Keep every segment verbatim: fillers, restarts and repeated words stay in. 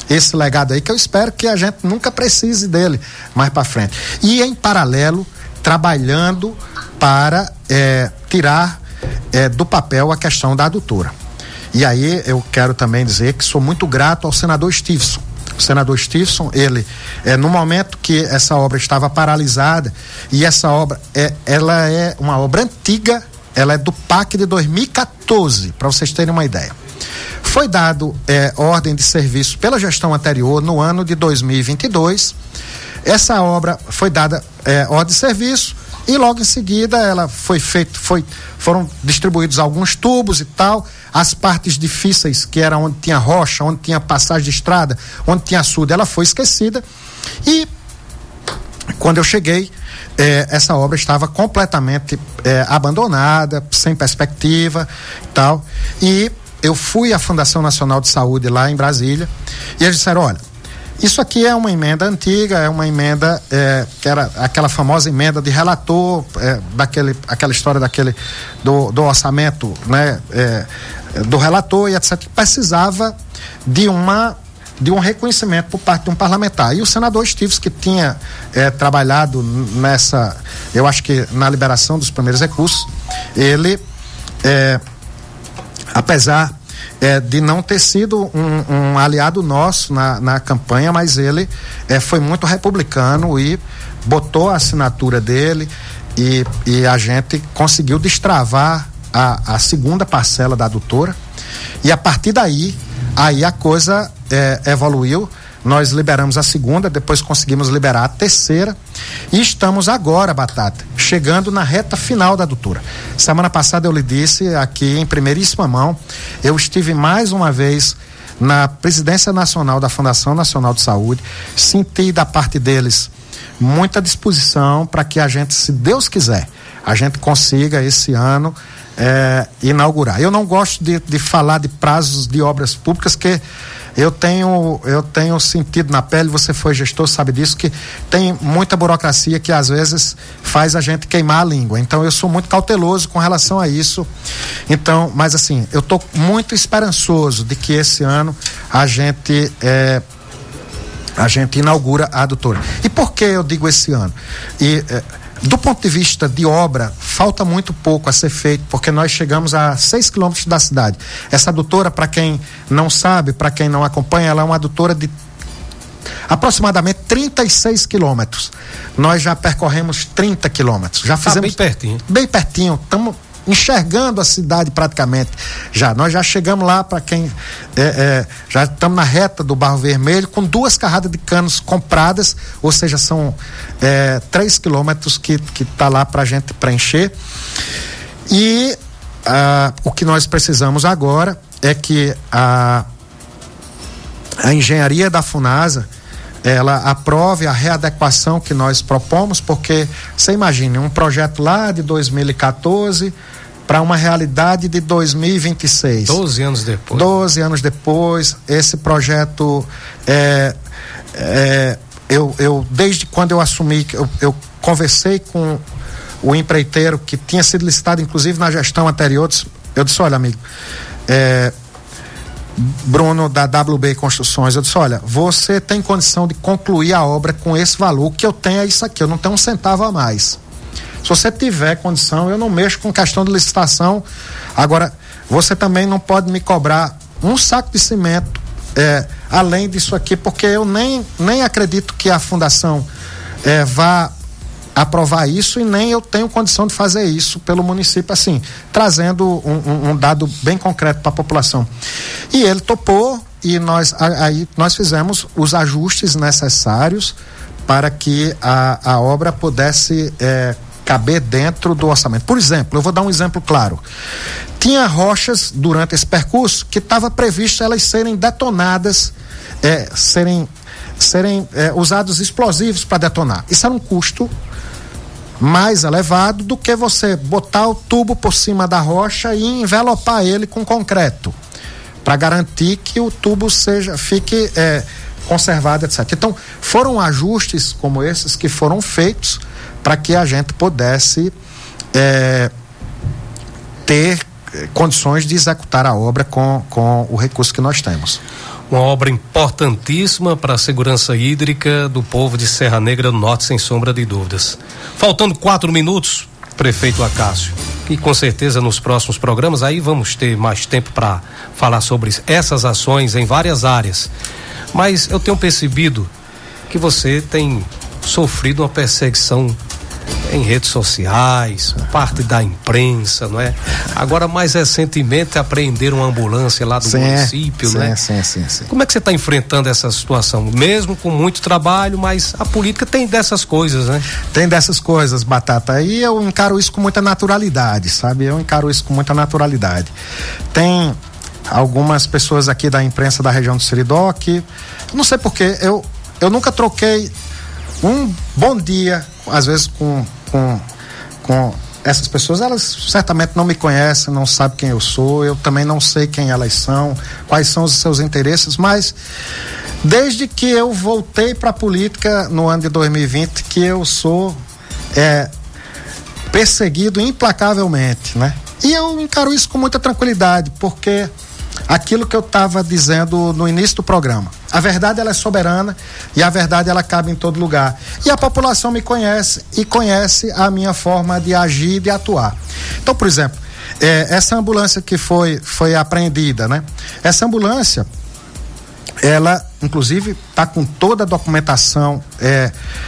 esse legado aí, que eu espero que a gente nunca precise dele mais para frente. E em paralelo, trabalhando para é, tirar é, do papel a questão da adutora. E aí eu quero também dizer que sou muito grato ao senador Stevenson. O senador Stevenson, ele, é, no momento que essa obra estava paralisada, e essa obra, é, ela é uma obra antiga, ela é do P A C de dois mil e quatorze, para vocês terem uma ideia. Foi dado é, ordem de serviço pela gestão anterior no ano de dois mil e vinte e dois. Essa obra foi dada é, ordem de serviço e logo em seguida ela foi feita, foi, foram distribuídos alguns tubos e tal. As partes difíceis, que era onde tinha rocha, onde tinha passagem de estrada, onde tinha açude, ela foi esquecida. E quando eu cheguei, eh, essa obra estava completamente eh, abandonada, sem perspectiva e tal. E eu fui à Fundação Nacional de Saúde lá em Brasília e eles disseram, olha, isso aqui é uma emenda antiga, é uma emenda é, que era aquela famosa emenda de relator, é, daquele, aquela história daquele do, do orçamento, né, é, do relator e etcétera, que precisava de uma de um reconhecimento por parte de um parlamentar. E o senador Stevenson, que tinha é, trabalhado nessa, eu acho que na liberação dos primeiros recursos, ele, é, apesar É, de não ter sido um, um aliado nosso na, na campanha, mas ele é, foi muito republicano e botou a assinatura dele e, e a gente conseguiu destravar a, a segunda parcela da adutora e a partir daí, aí a coisa é, evoluiu. Nós liberamos a segunda, depois conseguimos liberar a terceira e estamos agora, Batata, chegando na reta final da adutora. Semana passada eu lhe disse aqui em primeiríssima mão, eu estive mais uma vez na presidência nacional da Fundação Nacional de Saúde, senti da parte deles muita disposição para que a gente, se Deus quiser, a gente consiga esse ano é, inaugurar. Eu não gosto de, de falar de prazos de obras públicas, que Eu tenho, eu tenho sentido na pele, você foi gestor, sabe disso, que tem muita burocracia que às vezes faz a gente queimar a língua. Então eu sou muito cauteloso com relação a isso. Então, mas assim, eu estou muito esperançoso de que esse ano a gente é, a gente inaugura a adutora. E por que eu digo esse ano? E é, do ponto de vista de obra, falta muito pouco a ser feito, porque nós chegamos a seis quilômetros da cidade. Essa adutora, para quem não sabe, para quem não acompanha, ela é uma adutora de aproximadamente trinta e seis quilômetros. Nós já percorremos trinta quilômetros. Já fizemos. Ah, bem pertinho. Bem pertinho. Estamos enxergando a cidade praticamente já. Nós já chegamos lá, para quem é, é, já estamos na reta do Barro Vermelho, com duas carradas de canos compradas, ou seja, são é, três quilômetros que que está lá para a gente preencher. E ah, o que nós precisamos agora é que a a engenharia da Funasa ela aprove a readequação que nós propomos, porque você imagine um projeto lá de dois mil e quatorze para uma realidade de dois mil e vinte e seis. doze anos depois. doze anos depois, esse projeto é, é, eu, eu, desde quando eu assumi, eu, eu conversei com o empreiteiro que tinha sido licitado, inclusive na gestão anterior, eu disse, olha, amigo, é, Bruno da W B Construções, eu disse, olha, você tem condição de concluir a obra com esse valor, o que eu tenho é isso aqui, eu não tenho um centavo a mais. Se você tiver condição, eu não mexo com questão de licitação. Agora, você também não pode me cobrar um saco de cimento é, além disso aqui, porque eu nem, nem acredito que a fundação é, vá aprovar isso e nem eu tenho condição de fazer isso pelo município, assim, trazendo um, um, um dado bem concreto para a população. E ele topou e nós, aí nós fizemos os ajustes necessários para que a, a obra pudesse é, caber dentro do orçamento. Por exemplo, eu vou dar um exemplo claro. Tinha rochas durante esse percurso que estava previsto elas serem detonadas, é, serem, serem é, usados explosivos para detonar. Isso era um custo mais elevado do que você botar o tubo por cima da rocha e envelopar ele com concreto, para garantir que o tubo seja, fique é, conservado, etcétera. Então, foram ajustes como esses que foram feitos para que a gente pudesse é, ter condições de executar a obra com, com o recurso que nós temos. Uma obra importantíssima para a segurança hídrica do povo de Serra Negra do Norte, sem sombra de dúvidas. Faltando quatro minutos, prefeito Acácio, e com certeza nos próximos programas aí vamos ter mais tempo para falar sobre essas ações em várias áreas. Mas eu tenho percebido que você tem sofrido uma perseguição em redes sociais, parte da imprensa, não é? Agora, mais recentemente, apreenderam uma ambulância lá do sim, município, sim, né? Sim, sim, sim. Como é que você está enfrentando essa situação? Mesmo com muito trabalho, mas a política tem dessas coisas, né? Tem dessas coisas, Batata, e eu encaro isso com muita naturalidade, sabe? Eu encaro isso com muita naturalidade. Tem algumas pessoas aqui da imprensa da região do Seridó que, não sei porquê, eu, eu nunca troquei um bom dia, às vezes com, com, com essas pessoas. Elas certamente não me conhecem, não sabem quem eu sou, eu também não sei quem elas são, quais são os seus interesses, mas desde que eu voltei para a política no ano de dois mil e vinte, que eu sou é, perseguido implacavelmente, né? E eu encaro isso com muita tranquilidade, porque aquilo que eu estava dizendo no início do programa, a verdade ela é soberana e a verdade ela cabe em todo lugar, e a população me conhece e conhece a minha forma de agir e de atuar. Então, por exemplo, é, essa ambulância que foi, foi apreendida, né? Essa ambulância, ela inclusive está com toda a documentação é,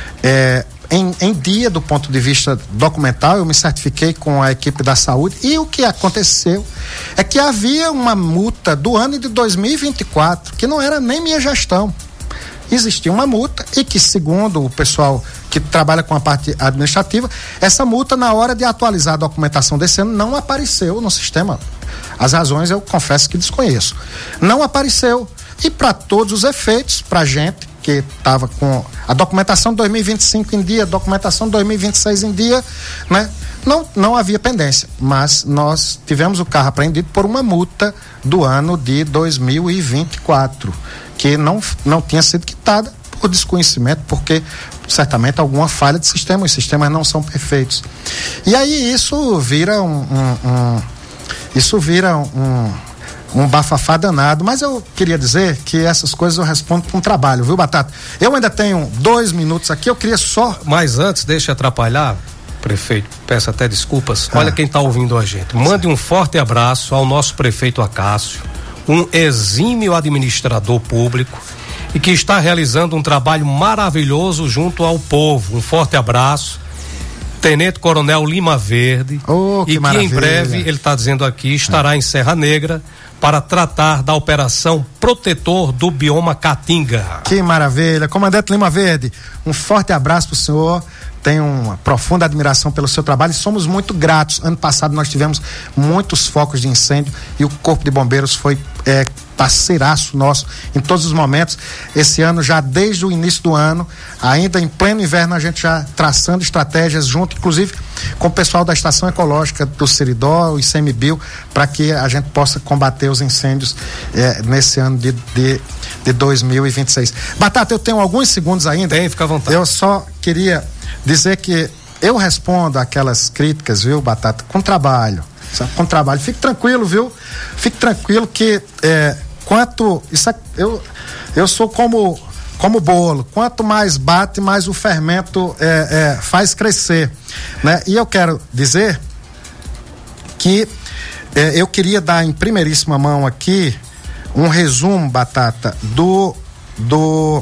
é, Em, em dia do ponto de vista documental. Eu me certifiquei com a equipe da saúde, e o que aconteceu é que havia uma multa do ano de dois mil e vinte e quatro que não era nem minha gestão. Existia uma multa e que, segundo o pessoal que trabalha com a parte administrativa, essa multa, na hora de atualizar a documentação desse ano, não apareceu no sistema. As razões eu confesso que desconheço. Não apareceu, e para todos os efeitos, para a gente que estava com a documentação de dois mil e vinte e cinco em dia, a documentação de dois mil e vinte e seis em dia, né? Não, não havia pendência, mas nós tivemos o carro apreendido por uma multa do ano de dois mil e vinte e quatro, que não, não tinha sido quitada por desconhecimento, porque certamente alguma falha de sistema, os sistemas não são perfeitos. E aí isso vira um, um, um isso vira um um bafafá danado, mas eu queria dizer que essas coisas eu respondo com trabalho, viu, Batata? Eu ainda tenho dois minutos aqui, eu queria só... Mas antes, deixa eu atrapalhar, prefeito, peço até desculpas, ah. Olha quem está ouvindo a gente, mande um forte abraço ao nosso prefeito Acácio, um exímio administrador público e que está realizando um trabalho maravilhoso junto ao povo. Um forte abraço, Tenente Coronel Lima Verde, oh, que e que maravilha. Em breve, ele está dizendo aqui, estará ah. em Serra Negra para tratar da operação Protetor do Bioma Caatinga. Que maravilha. Comandante Lima Verde, um forte abraço para o senhor, tenho uma profunda admiração pelo seu trabalho e somos muito gratos. Ano passado nós tivemos muitos focos de incêndio e o Corpo de Bombeiros foi é, parceiraço nosso em todos os momentos. Esse ano, já desde o início do ano, ainda em pleno inverno, a gente já traçando estratégias junto, inclusive com o pessoal da Estação Ecológica do Seridó, o I C M B I L, para que a gente possa combater os incêndios eh, nesse ano de, de, de dois mil e vinte e seis. Batata, eu tenho alguns segundos ainda. Tem, fica à vontade. Eu só queria dizer que eu respondo aquelas críticas, viu, Batata, com trabalho, sabe? Com trabalho. Fique tranquilo, viu? Fique tranquilo que eh, quanto isso é, eu eu sou como como bolo, quanto mais bate, mais o fermento é, é, faz crescer, né? E eu quero dizer que é, eu queria dar em primeiríssima mão aqui um resumo, Batata, do do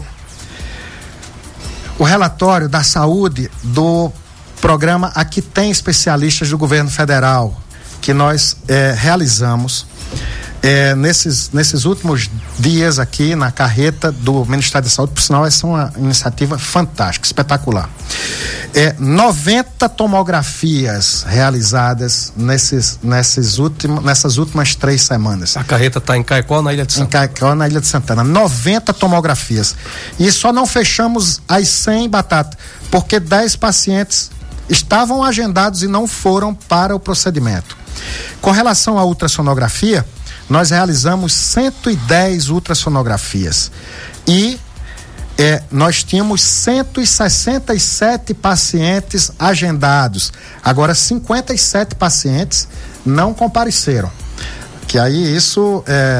o relatório da saúde do programa Aqui Tem Especialistas do Governo Federal, que nós é, realizamos É, nesses, nesses últimos dias aqui na carreta do Ministério da Saúde. Por sinal, essa é uma iniciativa fantástica, espetacular. É, noventa tomografias realizadas nesses, nesses últimos, nessas últimas três semanas. A carreta está em Caicó, na Ilha de Santana. Em Caicó, na Ilha de Santana. noventa tomografias. E só não fechamos as cem, Batata, porque dez pacientes estavam agendados e não foram para o procedimento. Com relação à ultrassonografia, nós realizamos cento e dez ultrassonografias e é, nós tínhamos cento e sessenta e sete pacientes agendados. Agora, cinquenta e sete pacientes não compareceram. Que aí isso é,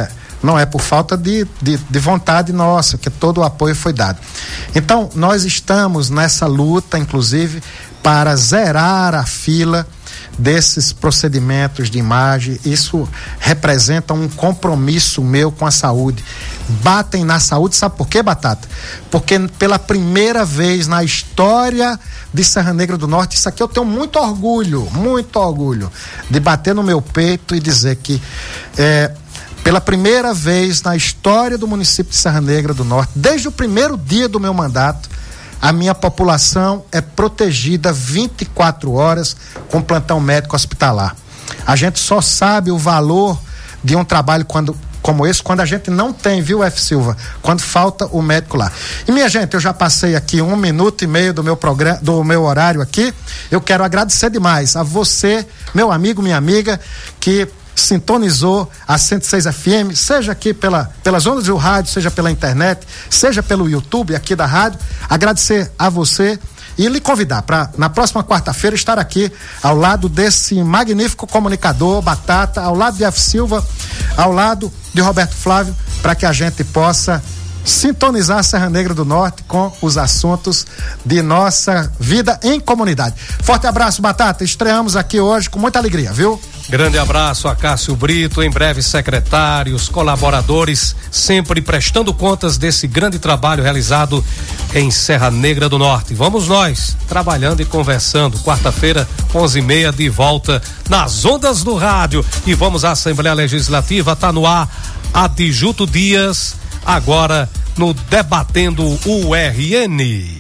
não é por falta de, de, de vontade nossa, que todo o apoio foi dado. Então, nós estamos nessa luta, inclusive, para zerar a fila desses procedimentos de imagem. Isso representa um compromisso meu com a saúde. Batem na saúde, sabe por quê, Batata? Porque pela primeira vez na história de Serra Negra do Norte, isso aqui eu tenho muito orgulho, muito orgulho de bater no meu peito e dizer que é, pela primeira vez na história do município de Serra Negra do Norte, desde o primeiro dia do meu mandato, a minha população é protegida vinte e quatro horas com plantão médico hospitalar. A gente só sabe o valor de um trabalho quando, como esse, quando a gente não tem, viu, F. Silva? Quando falta o médico lá. E, minha gente, eu já passei aqui um minuto e meio do meu programa, do meu horário aqui. Eu quero agradecer demais a você, meu amigo, minha amiga, que sintonizou a cento e seis F M, seja aqui pela, pelas ondas do rádio, seja pela internet, seja pelo YouTube aqui da rádio. Agradecer a você e lhe convidar para na próxima quarta-feira estar aqui ao lado desse magnífico comunicador Batata, ao lado de F. Silva, ao lado de Roberto Flávio, para que a gente possa sintonizar a Serra Negra do Norte com os assuntos de nossa vida em comunidade. Forte abraço, Batata. Estreamos aqui hoje com muita alegria, viu? Grande abraço a Cássio Brito, em breve secretários, colaboradores, sempre prestando contas desse grande trabalho realizado em Serra Negra do Norte. Vamos nós, trabalhando e conversando. Quarta-feira, onze e meia, de volta nas ondas do rádio. E vamos à Assembleia Legislativa, tá no ar, Adjuto Dias, agora no Debatendo U R N.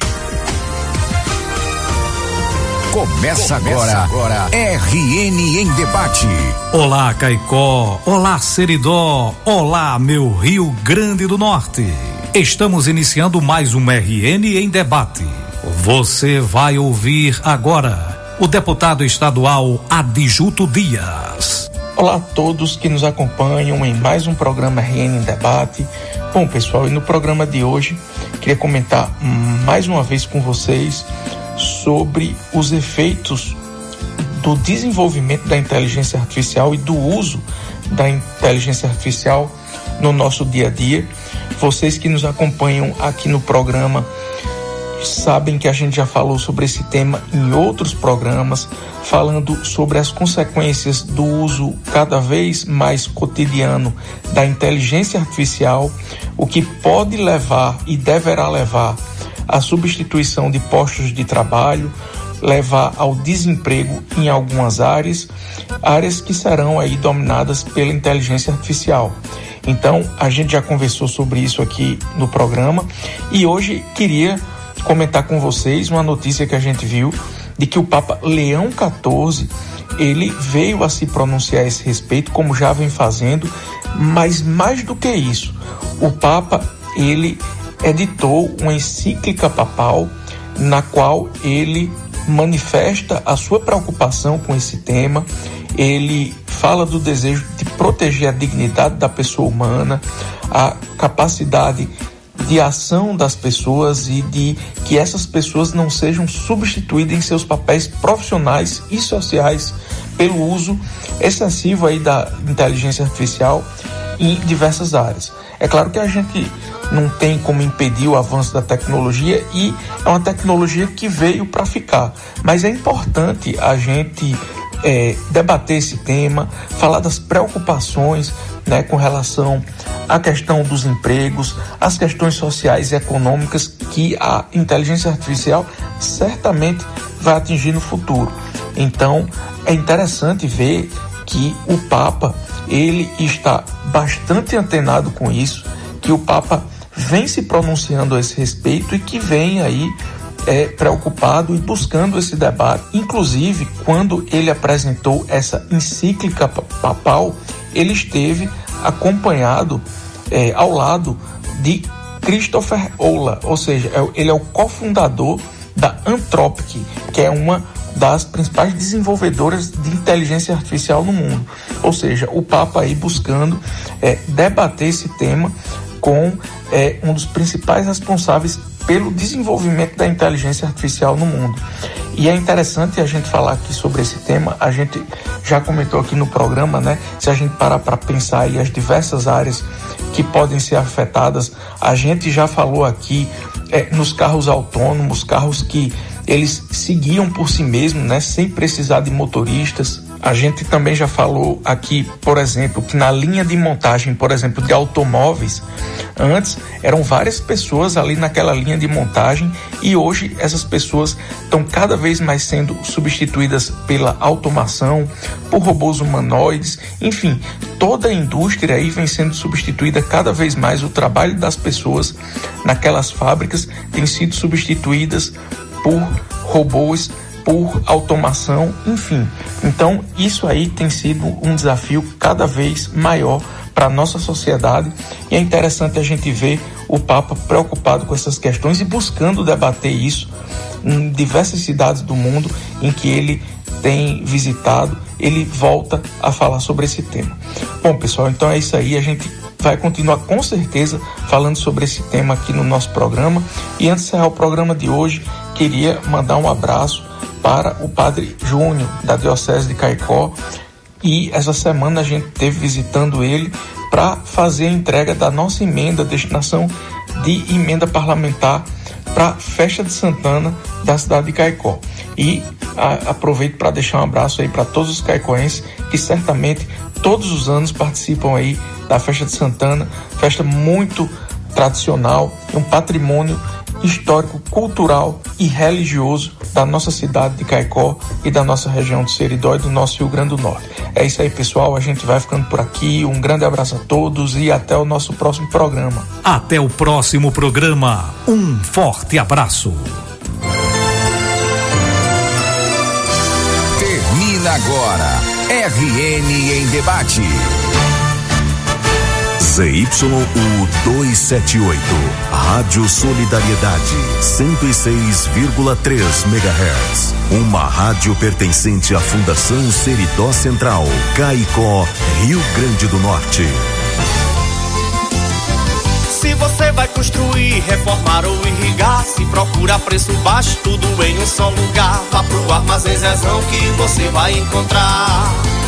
Começa agora, agora R N em Debate. Olá, Caicó. Olá, Seridó. Olá, meu Rio Grande do Norte. Estamos iniciando mais um R N em Debate. Você vai ouvir agora o deputado estadual Adjuto Dias. Olá a todos que nos acompanham em mais um programa R N em Debate. Bom, pessoal, e no programa de hoje queria comentar mais uma vez com vocês sobre os efeitos do desenvolvimento da inteligência artificial e do uso da inteligência artificial no nosso dia a dia. Vocês que nos acompanham aqui no programa sabem que a gente já falou sobre esse tema em outros programas, falando sobre as consequências do uso cada vez mais cotidiano da inteligência artificial, o que pode levar e deverá levar à substituição de postos de trabalho, levar ao desemprego em algumas áreas, áreas que serão aí dominadas pela inteligência artificial. Então, a gente já conversou sobre isso aqui no programa e hoje queria comentar com vocês uma notícia que a gente viu de que o Papa Leão quatorze, ele veio a se pronunciar a esse respeito, como já vem fazendo, mas mais do que isso, o Papa, ele editou uma encíclica papal na qual ele manifesta a sua preocupação com esse tema. Ele fala do desejo de proteger a dignidade da pessoa humana, a capacidade de ação das pessoas e de que essas pessoas não sejam substituídas em seus papéis profissionais e sociais pelo uso excessivo aí da inteligência artificial em diversas áreas. É claro que a gente não tem como impedir o avanço da tecnologia e é uma tecnologia que veio para ficar, mas é importante a gente é, debater esse tema, falar das preocupações, né, com relação à questão dos empregos, as questões sociais e econômicas que a inteligência artificial certamente vai atingir no futuro. Então, é interessante ver que o Papa, ele está bastante antenado com isso, que o Papa vem se pronunciando a esse respeito e que vem aí é, preocupado e buscando esse debate. Inclusive, quando ele apresentou essa encíclica papal, ele esteve acompanhado é, ao lado de Christopher Ola, ou seja, ele é o cofundador da Anthropic, que é uma das principais desenvolvedoras de inteligência artificial no mundo. Ou seja, o Papa aí buscando é, debater esse tema com é, um dos principais responsáveis pelo desenvolvimento da inteligência artificial no mundo. E é interessante a gente falar aqui sobre esse tema. A gente já comentou aqui no programa, né? Se a gente parar para pensar aí as diversas áreas que podem ser afetadas, a gente já falou aqui é, nos carros autônomos, carros que eles se guiam por si mesmos, né? Sem precisar de motoristas. A gente também já falou aqui, por exemplo, que na linha de montagem, por exemplo, de automóveis, antes eram várias pessoas ali naquela linha de montagem e hoje essas pessoas estão cada vez mais sendo substituídas pela automação, por robôs humanoides, enfim, toda a indústria aí vem sendo substituída cada vez mais. O trabalho das pessoas naquelas fábricas tem sido substituídas por robôs, por automação, enfim. Então, isso aí tem sido um desafio cada vez maior para a nossa sociedade e é interessante a gente ver o Papa preocupado com essas questões e buscando debater isso em diversas cidades do mundo em que ele tem visitado, ele volta a falar sobre esse tema. Bom, pessoal, então é isso aí, a gente vai continuar com certeza falando sobre esse tema aqui no nosso programa. E antes de encerrar o programa de hoje, queria mandar um abraço para o Padre Júnior, da Diocese de Caicó, e essa semana a gente esteve visitando ele para fazer a entrega da nossa emenda, destinação de emenda parlamentar para a Festa de Santana da cidade de Caicó. E a, aproveito para deixar um abraço aí para todos os caicoenses que certamente todos os anos participam aí da Festa de Santana, festa muito tradicional, um patrimônio histórico, cultural e religioso da nossa cidade de Caicó e da nossa região de Seridó e do nosso Rio Grande do Norte. É isso aí, pessoal, a gente vai ficando por aqui, um grande abraço a todos e até o nosso próximo programa. Até o próximo programa, um forte abraço. Termina agora, R N em Debate. Z Y U duzentos e setenta e oito, Rádio Solidariedade, cento e seis vírgula três megahertz. Uma rádio pertencente à Fundação Seridó Central, Caicó, Rio Grande do Norte. Se você vai construir, reformar ou irrigar, se procura preço baixo, tudo em um só lugar. Vá pro Armazém Zezão que você vai encontrar.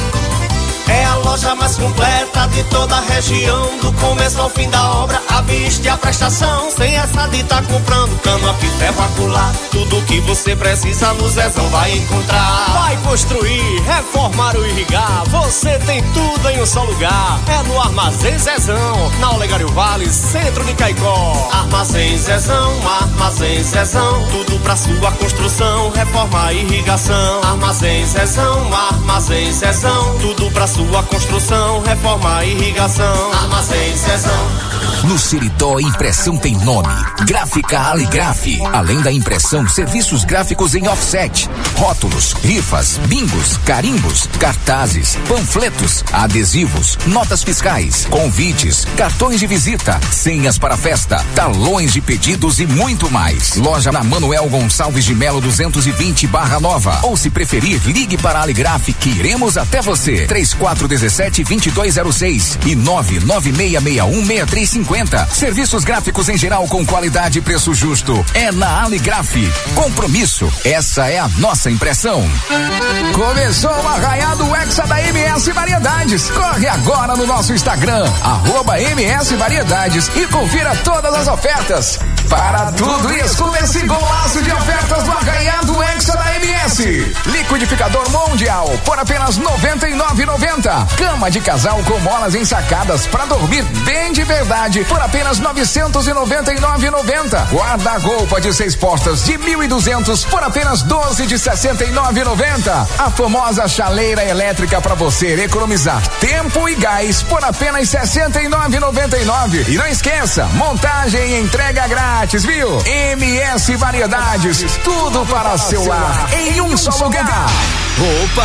É a loja mais completa de toda a região, do começo ao fim da obra, a vista e a prestação. Sem essa de tá comprando cano, a ferro, acular. Tudo que você precisa no Zezão vai encontrar. Vai construir, reformar ou irrigar, você tem tudo em um só lugar. É no Armazém Zezão, na Olegário Vale, centro de Caicó. Armazém Zezão, Armazém Zezão, tudo pra sua construção, reforma e irrigação. Armazém Zezão, Armazém Zezão, tudo pra sua construção, reforma e irrigação. Armazém Zezão. No Seridó, impressão tem nome: Gráfica Aligraf. Além da impressão, serviços gráficos em offset, rótulos, rifas, bingos, carimbos, cartazes, panfletos, adesivos, notas fiscais, convites, cartões de visita, senhas para festa, talões de pedidos e muito mais. Loja na Manuel Gonçalves de Melo duzentos e vinte Barra Nova. Ou se preferir, ligue para a Aligraf que iremos até você. três quatro um sete, dois dois zero seis e nove nove seis seis um, seis três cinco zero. Serviços gráficos em geral com qualidade e preço justo. É na Aligraf. Compromisso. Essa é a nossa impressão. Começou o arraiado Hexa da M S Variedades. Corre agora no nosso Instagram, arroba M S Variedades, e confira todas as ofertas. Para tudo isso, esse golaço de ofertas do arraiado Hexa da M S. Liquidificador Mundial por apenas noventa e nove reais e noventa centavos. Cama de casal com molas ensacadas para dormir bem de verdade por apenas novecentos e noventa e nove reais e noventa centavos. Guarda-roupa de seis portas de mil e duzentos por apenas doze de sessenta e nove reais e noventa centavos. A famosa chaleira elétrica para você economizar tempo e gás por apenas sessenta e nove reais e noventa e nove centavos. E não esqueça, montagem e entrega grátis, viu? M S Variedades, tudo para seu lar em um só lugar. Opa!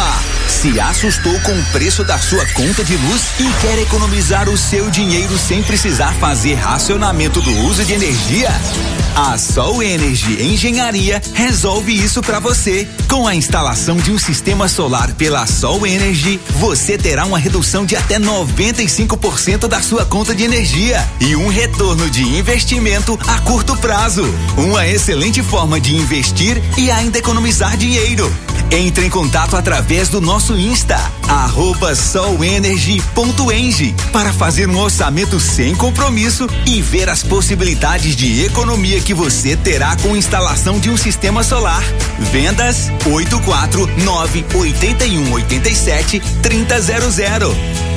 Se assustou com o preço da sua conta de luz e quer economizar o seu dinheiro sem precisar fazer racionamento do uso de energia? A Sol Energy Engenharia resolve isso para você. Com a instalação de um sistema solar pela Sol Energy, você terá uma redução de até noventa e cinco por cento da sua conta de energia e um retorno de investimento a curto prazo. Uma excelente forma de investir e ainda economizar dinheiro. Entre em contato através do nosso Insta, arroba solenergy ponto eng, para fazer um orçamento sem compromisso e ver as possibilidades de economia que você terá com instalação de um sistema solar. Vendas oito quatro nove oito um oito sete três zero zero.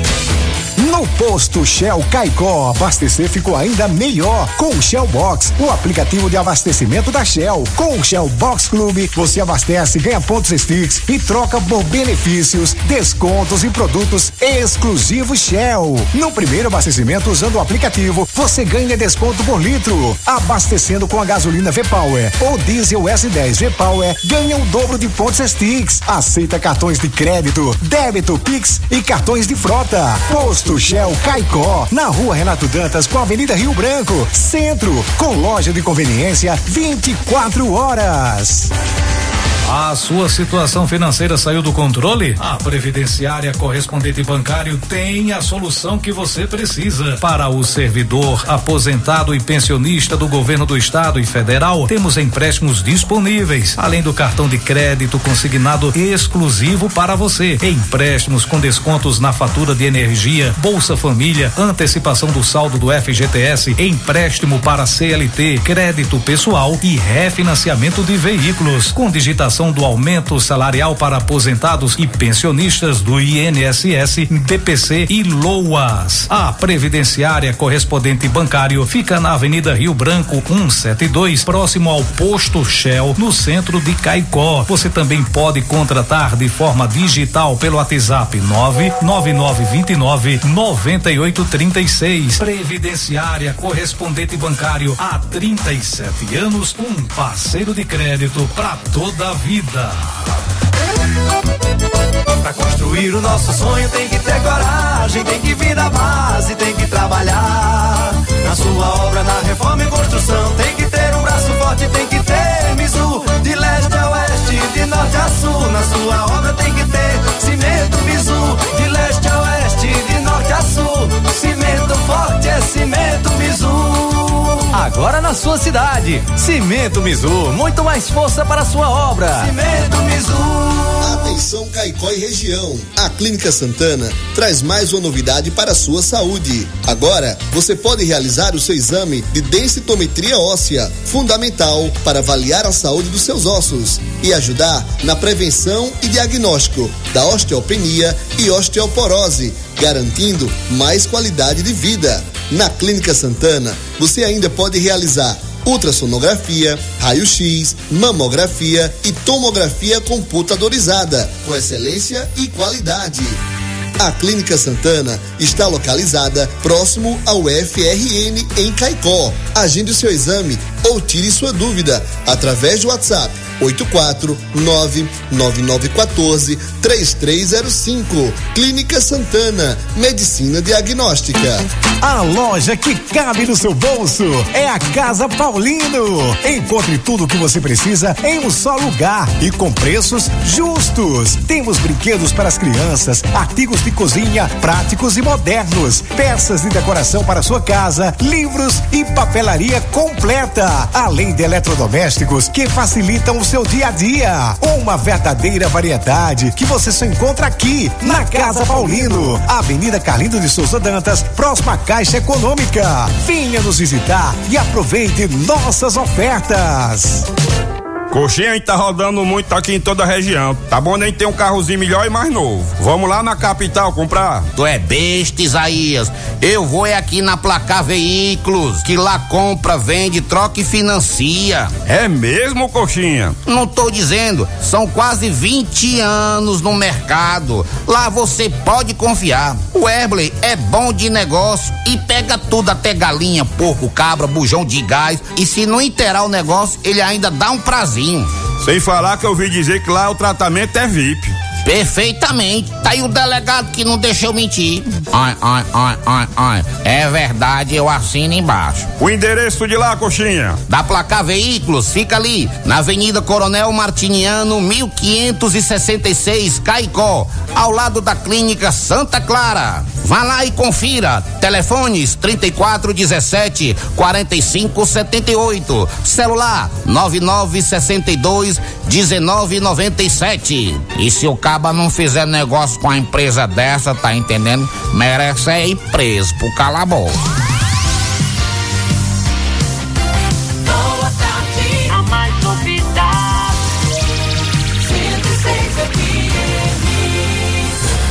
No posto Shell Caicó, abastecer ficou ainda melhor com o Shell Box, o aplicativo de abastecimento da Shell. Com o Shell Box Clube, você abastece, ganha pontos Stix e troca por benefícios, descontos e produtos exclusivos Shell. No primeiro abastecimento usando o aplicativo, você ganha desconto por litro. Abastecendo com a gasolina V-Power ou diesel S dez V-Power, ganha o dobro de pontos Stix. Aceita cartões de crédito, débito, Pix e cartões de frota. Posto Shell Caicó, na rua Renato Dantas com a Avenida Rio Branco, centro, com loja de conveniência vinte e quatro horas. A sua situação financeira saiu do controle? A Previdenciária Correspondente Bancário tem a solução que você precisa. Para o servidor, aposentado e pensionista do governo do estado e federal, temos empréstimos disponíveis, além do cartão de crédito consignado exclusivo para você. Empréstimos com descontos na fatura de energia, Bolsa Família, antecipação do saldo do F G T S, empréstimo para C L T, crédito pessoal e refinanciamento de veículos, com digitação do aumento salarial para aposentados e pensionistas do I N S S, D P C e LOAS. A Previdenciária Correspondente Bancário fica na Avenida Rio Branco cento e setenta e dois, próximo ao posto Shell, no centro de Caicó. Você também pode contratar de forma digital pelo WhatsApp nove nove nove dois nove nove oito três seis. Previdenciária Correspondente Bancário, há trinta e sete anos, um parceiro de crédito para toda a vida. Pra construir o nosso sonho tem que ter coragem, tem que vir da base, tem que trabalhar. Na sua obra, na reforma e construção, tem que ter um braço forte, tem que ter Mizu. De leste a oeste, de norte a sul, na sua obra tem que ter cimento Mizu. De leste a oeste, de norte a sul, cimento forte é cimento Mizu. Agora na sua cidade, Cimento Mizu, muito mais força para a sua obra. Cimento Mizu. Atenção Caicó e região, a Clínica Santana traz mais uma novidade para a sua saúde. Agora, você pode realizar o seu exame de densitometria óssea, fundamental para avaliar a saúde dos seus ossos e ajudar na prevenção e diagnóstico da osteopenia e osteoporose, garantindo mais qualidade de vida. Na Clínica Santana, você ainda pode realizar ultrassonografia, raio-x, mamografia e tomografia computadorizada, com excelência e qualidade. A Clínica Santana está localizada próximo ao F R N em Caicó. Agende o seu exame ou tire sua dúvida através do WhatsApp oito quatro nove nove nove um quatro três três zero cinco. Clínica Santana, medicina diagnóstica. A loja que cabe no seu bolso é a Casa Paulino. Encontre tudo o que você precisa em um só lugar e com preços justos. Temos brinquedos para as crianças, artigos de cozinha práticos e modernos, peças de decoração para sua casa, livros e papelaria completa, além de eletrodomésticos que facilitam o seu dia a dia. Uma verdadeira variedade que você só encontra aqui na Casa Paulino, Avenida Carlindo de Souza Dantas, próxima à Caixa Econômica. Venha nos visitar e aproveite nossas ofertas. Coxinha, a gente tá rodando muito aqui em toda a região. Tá bom nem ter um carrozinho melhor e mais novo. Vamos lá na capital comprar? Tu é besta, Isaías. Eu vou é aqui na Placar Veículos, que lá compra, vende, troca e financia. É mesmo, Coxinha? Não tô dizendo, são quase vinte anos no mercado. Lá você pode confiar. O Erbley é bom de negócio e pega tudo, até galinha, porco, cabra, bujão de gás, e se não inteirar o negócio, ele ainda dá um prazer. Sem falar que eu ouvi dizer que lá o tratamento é V I P. Perfeitamente. Tá aí o delegado que não deixou mentir. Ai, ai, ai, ai, ai. É verdade, eu assino embaixo. O endereço de lá, coxinha? Da Placar Veículos, fica ali, na Avenida Coronel Martiniano, mil quinhentos e sessenta e seis, Caicó, ao lado da Clínica Santa Clara. Vá lá e confira. Telefones trinta e quatro dezessete, quarenta e cinco setenta e oito. Celular nove nove sessenta e dois, dezenove noventa e sete. E se o caba não fizer negócio com a empresa dessa, tá entendendo? Merece é ir preso pro calabouço. Boa tarde, a mais novidade. cento e seis F M.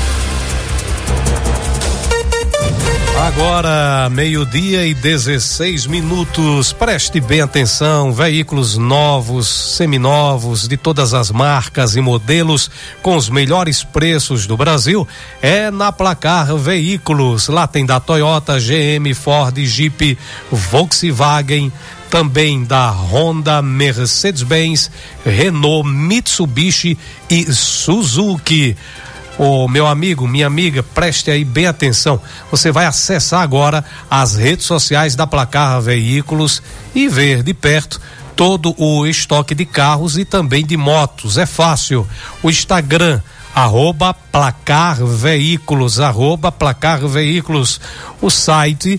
Agora, meio-dia e dezesseis minutos. Preste bem atenção: veículos novos, seminovos, de todas as marcas e modelos, com os melhores preços do Brasil, é na Placar Veículos. Lá tem da Toyota, G M, Ford, Jeep, Volkswagen, também da Honda, Mercedes-Benz, Renault, Mitsubishi e Suzuki. Ô, meu amigo, minha amiga, preste aí bem atenção. Você vai acessar agora as redes sociais da Placar Veículos e ver de perto todo o estoque de carros e também de motos. É fácil. O Instagram, arroba Placar Veículos, arroba Placar Veículos. O site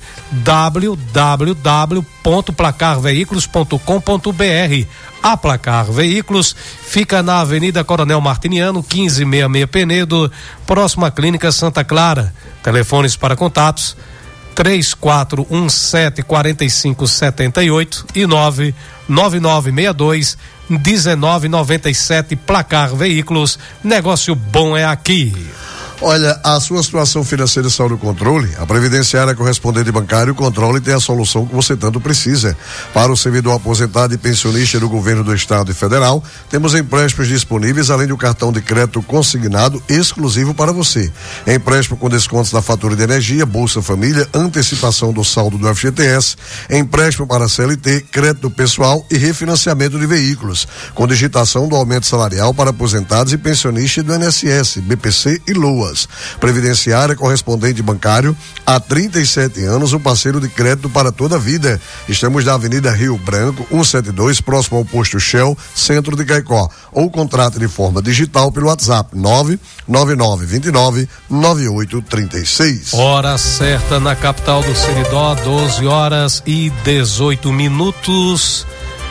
w w w ponto placar veículos ponto com ponto b r. A Placar Veículos fica na Avenida Coronel Martiniano, quinze sessenta e seis Penedo, próxima à Clínica Santa Clara. Telefones para contatos três quatro um sete, quatro cinco sete oito e nove nove nove seis dois, um nove nove sete. Placar Veículos, negócio bom é aqui. Olha, a sua situação financeira está no controle? A Previdenciária Correspondente Bancário Controle tem a solução que você tanto precisa. Para o servidor aposentado e pensionista do governo do estado e federal, temos empréstimos disponíveis, além do cartão de crédito consignado exclusivo para você. Empréstimo com descontos da fatura de energia, Bolsa Família, antecipação do saldo do F G T S, empréstimo para C L T, crédito pessoal e refinanciamento de veículos, com digitação do aumento salarial para aposentados e pensionistas do I N S S, B P C e Lua. Previdenciária Correspondente Bancário, há trinta e sete anos, um parceiro de crédito para toda a vida. Estamos na Avenida Rio Branco, cento e setenta e dois, próximo ao posto Shell, centro de Caicó. Ou contrate de forma digital pelo WhatsApp nove nove nove dois nove, nove oito três seis. Hora certa na capital do Seridó, doze horas e dezoito minutos.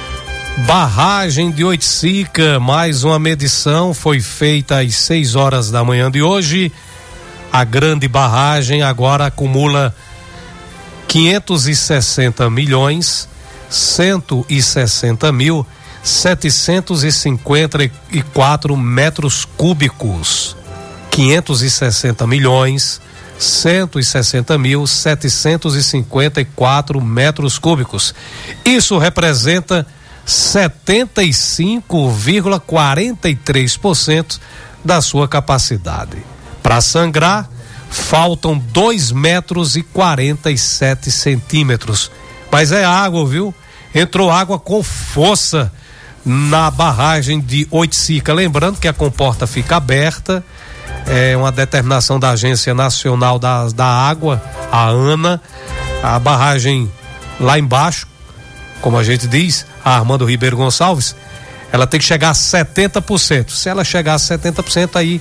Barragem de Oiticica, mais uma medição foi feita às seis horas da manhã de hoje. A grande barragem agora acumula quinhentos e sessenta milhões, cento e sessenta mil, setecentos e cinquenta e quatro metros cúbicos. quinhentos e sessenta milhões, cento e sessenta mil, setecentos e cinquenta e quatro metros cúbicos. Isso representa setenta e cinco vírgula quarenta e três por cento da sua capacidade. Para sangrar, faltam dois metros e quarenta e sete centímetros. Mas é água, viu? Entrou água com força na barragem de Oiticica. Lembrando que a comporta fica aberta, é uma determinação da Agência Nacional da, da Água, a ANA. A barragem lá embaixo, como a gente diz, a Armando Ribeiro Gonçalves, ela tem que chegar a setenta por cento. Se ela chegar a setenta por cento, aí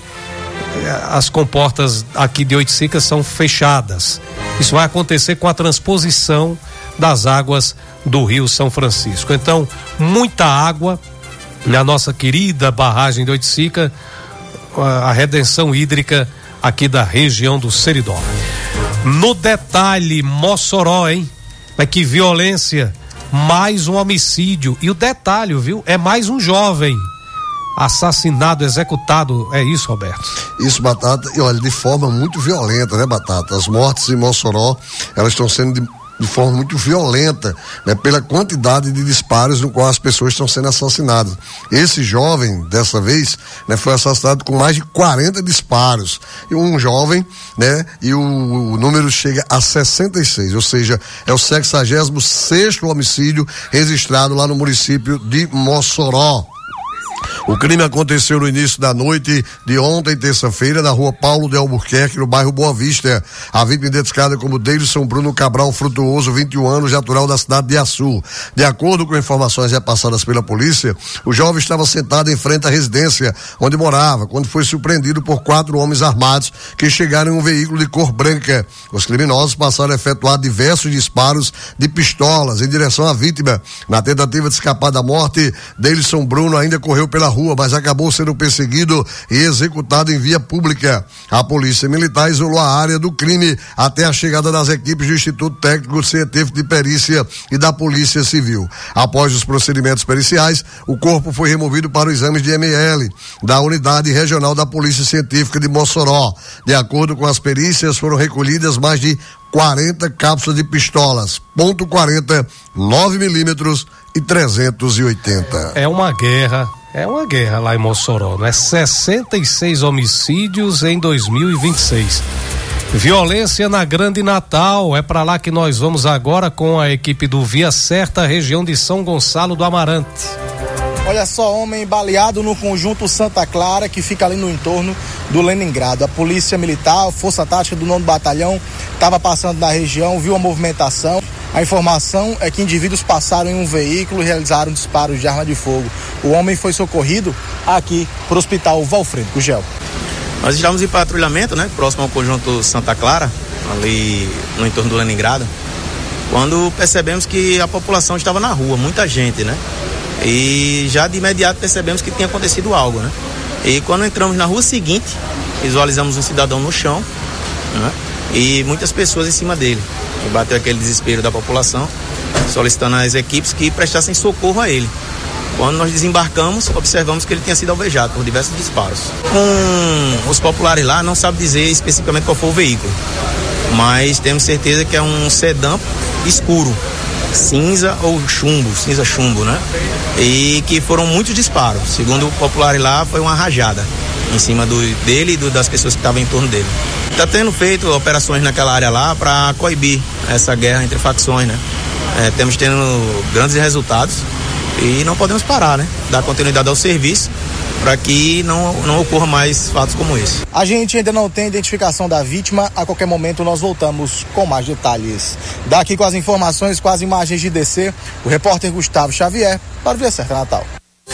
as comportas aqui de Oiticica são fechadas. Isso vai acontecer com a transposição das águas do Rio São Francisco. Então, muita água na nossa querida barragem de Oiticica, a redenção hídrica aqui da região do Seridó. No detalhe, Mossoró, hein? Mas que violência! Mais um homicídio. E o detalhe, viu? É mais um jovem assassinado, executado. É isso, Roberto? Isso, Batata. E olha, de forma muito violenta, né, Batata? As mortes em Mossoró, elas estão sendo de, de forma muito violenta, né? Pela quantidade de disparos no qual as pessoas estão sendo assassinadas. Esse jovem, dessa vez, né, foi assassinado com mais de quarenta disparos. E um jovem, né? E o, o número chega a sessenta e seis, ou seja, é o sexagésimo sexto homicídio registrado lá no município de Mossoró. O crime aconteceu no início da noite de ontem, terça-feira, na rua Paulo de Albuquerque, no bairro Boa Vista. A vítima identificada como Deilson Bruno Cabral Frutuoso, vinte e um anos, natural da cidade de Açu. De acordo com informações repassadas pela polícia, o jovem estava sentado em frente à residência onde morava, quando foi surpreendido por quatro homens armados que chegaram em um veículo de cor branca. Os criminosos passaram a efetuar diversos disparos de pistolas em direção à vítima. Na tentativa de escapar da morte, Deilson Bruno ainda correu pela rua, mas acabou sendo perseguido e executado em via pública. A polícia militar isolou a área do crime até a chegada das equipes do Instituto Técnico Científico de Perícia e da Polícia Civil. Após os procedimentos periciais, o corpo foi removido para os exames de M L da Unidade Regional da Polícia Científica de Mossoró. De acordo com as perícias, foram recolhidas mais de quarenta cápsulas de pistolas, ponto quarenta, nove milímetros e trezentos e oitenta. É uma guerra, é uma guerra lá em Mossoró, não é? sessenta e seis homicídios em dois mil e vinte e seis. Violência na Grande Natal, é para lá que nós vamos agora com a equipe do Via Certa, região de São Gonçalo do Amarante. Olha só, homem baleado no conjunto Santa Clara, que fica ali no entorno do Leningrado. A polícia militar, a força tática do nono batalhão, estava passando na região, viu a movimentação. A informação é que indivíduos passaram em um veículo e realizaram disparos de arma de fogo. O homem foi socorrido aqui para o Hospital Valfredo Gugel. Nós estávamos em patrulhamento, né, próximo ao conjunto Santa Clara, ali no entorno do Leningrado, quando percebemos que a população estava na rua, muita gente, né? E já de imediato percebemos que tinha acontecido algo, né? E quando entramos na rua seguinte, visualizamos um cidadão no chão, né? E muitas pessoas em cima dele. E bateu aquele desespero da população, solicitando às equipes que prestassem socorro a ele. Quando nós desembarcamos, observamos que ele tinha sido alvejado por diversos disparos. Com os populares lá, não sabe dizer especificamente qual foi o veículo, mas temos certeza que é um sedã escuro, cinza ou chumbo, cinza chumbo, né? E que foram muitos disparos. Segundo o popular lá, foi uma rajada em cima do, dele e do, das pessoas que estavam em torno dele. Está tendo feito operações naquela área lá para coibir essa guerra entre facções, né? É, temos tendo grandes resultados e não podemos parar, né? Dar continuidade ao serviço para que não, não ocorra mais fatos como esse. A gente ainda não tem identificação da vítima. A qualquer momento nós voltamos com mais detalhes. Daqui com as informações, com as imagens de D C, o repórter Gustavo Xavier para o Via Certa Natal.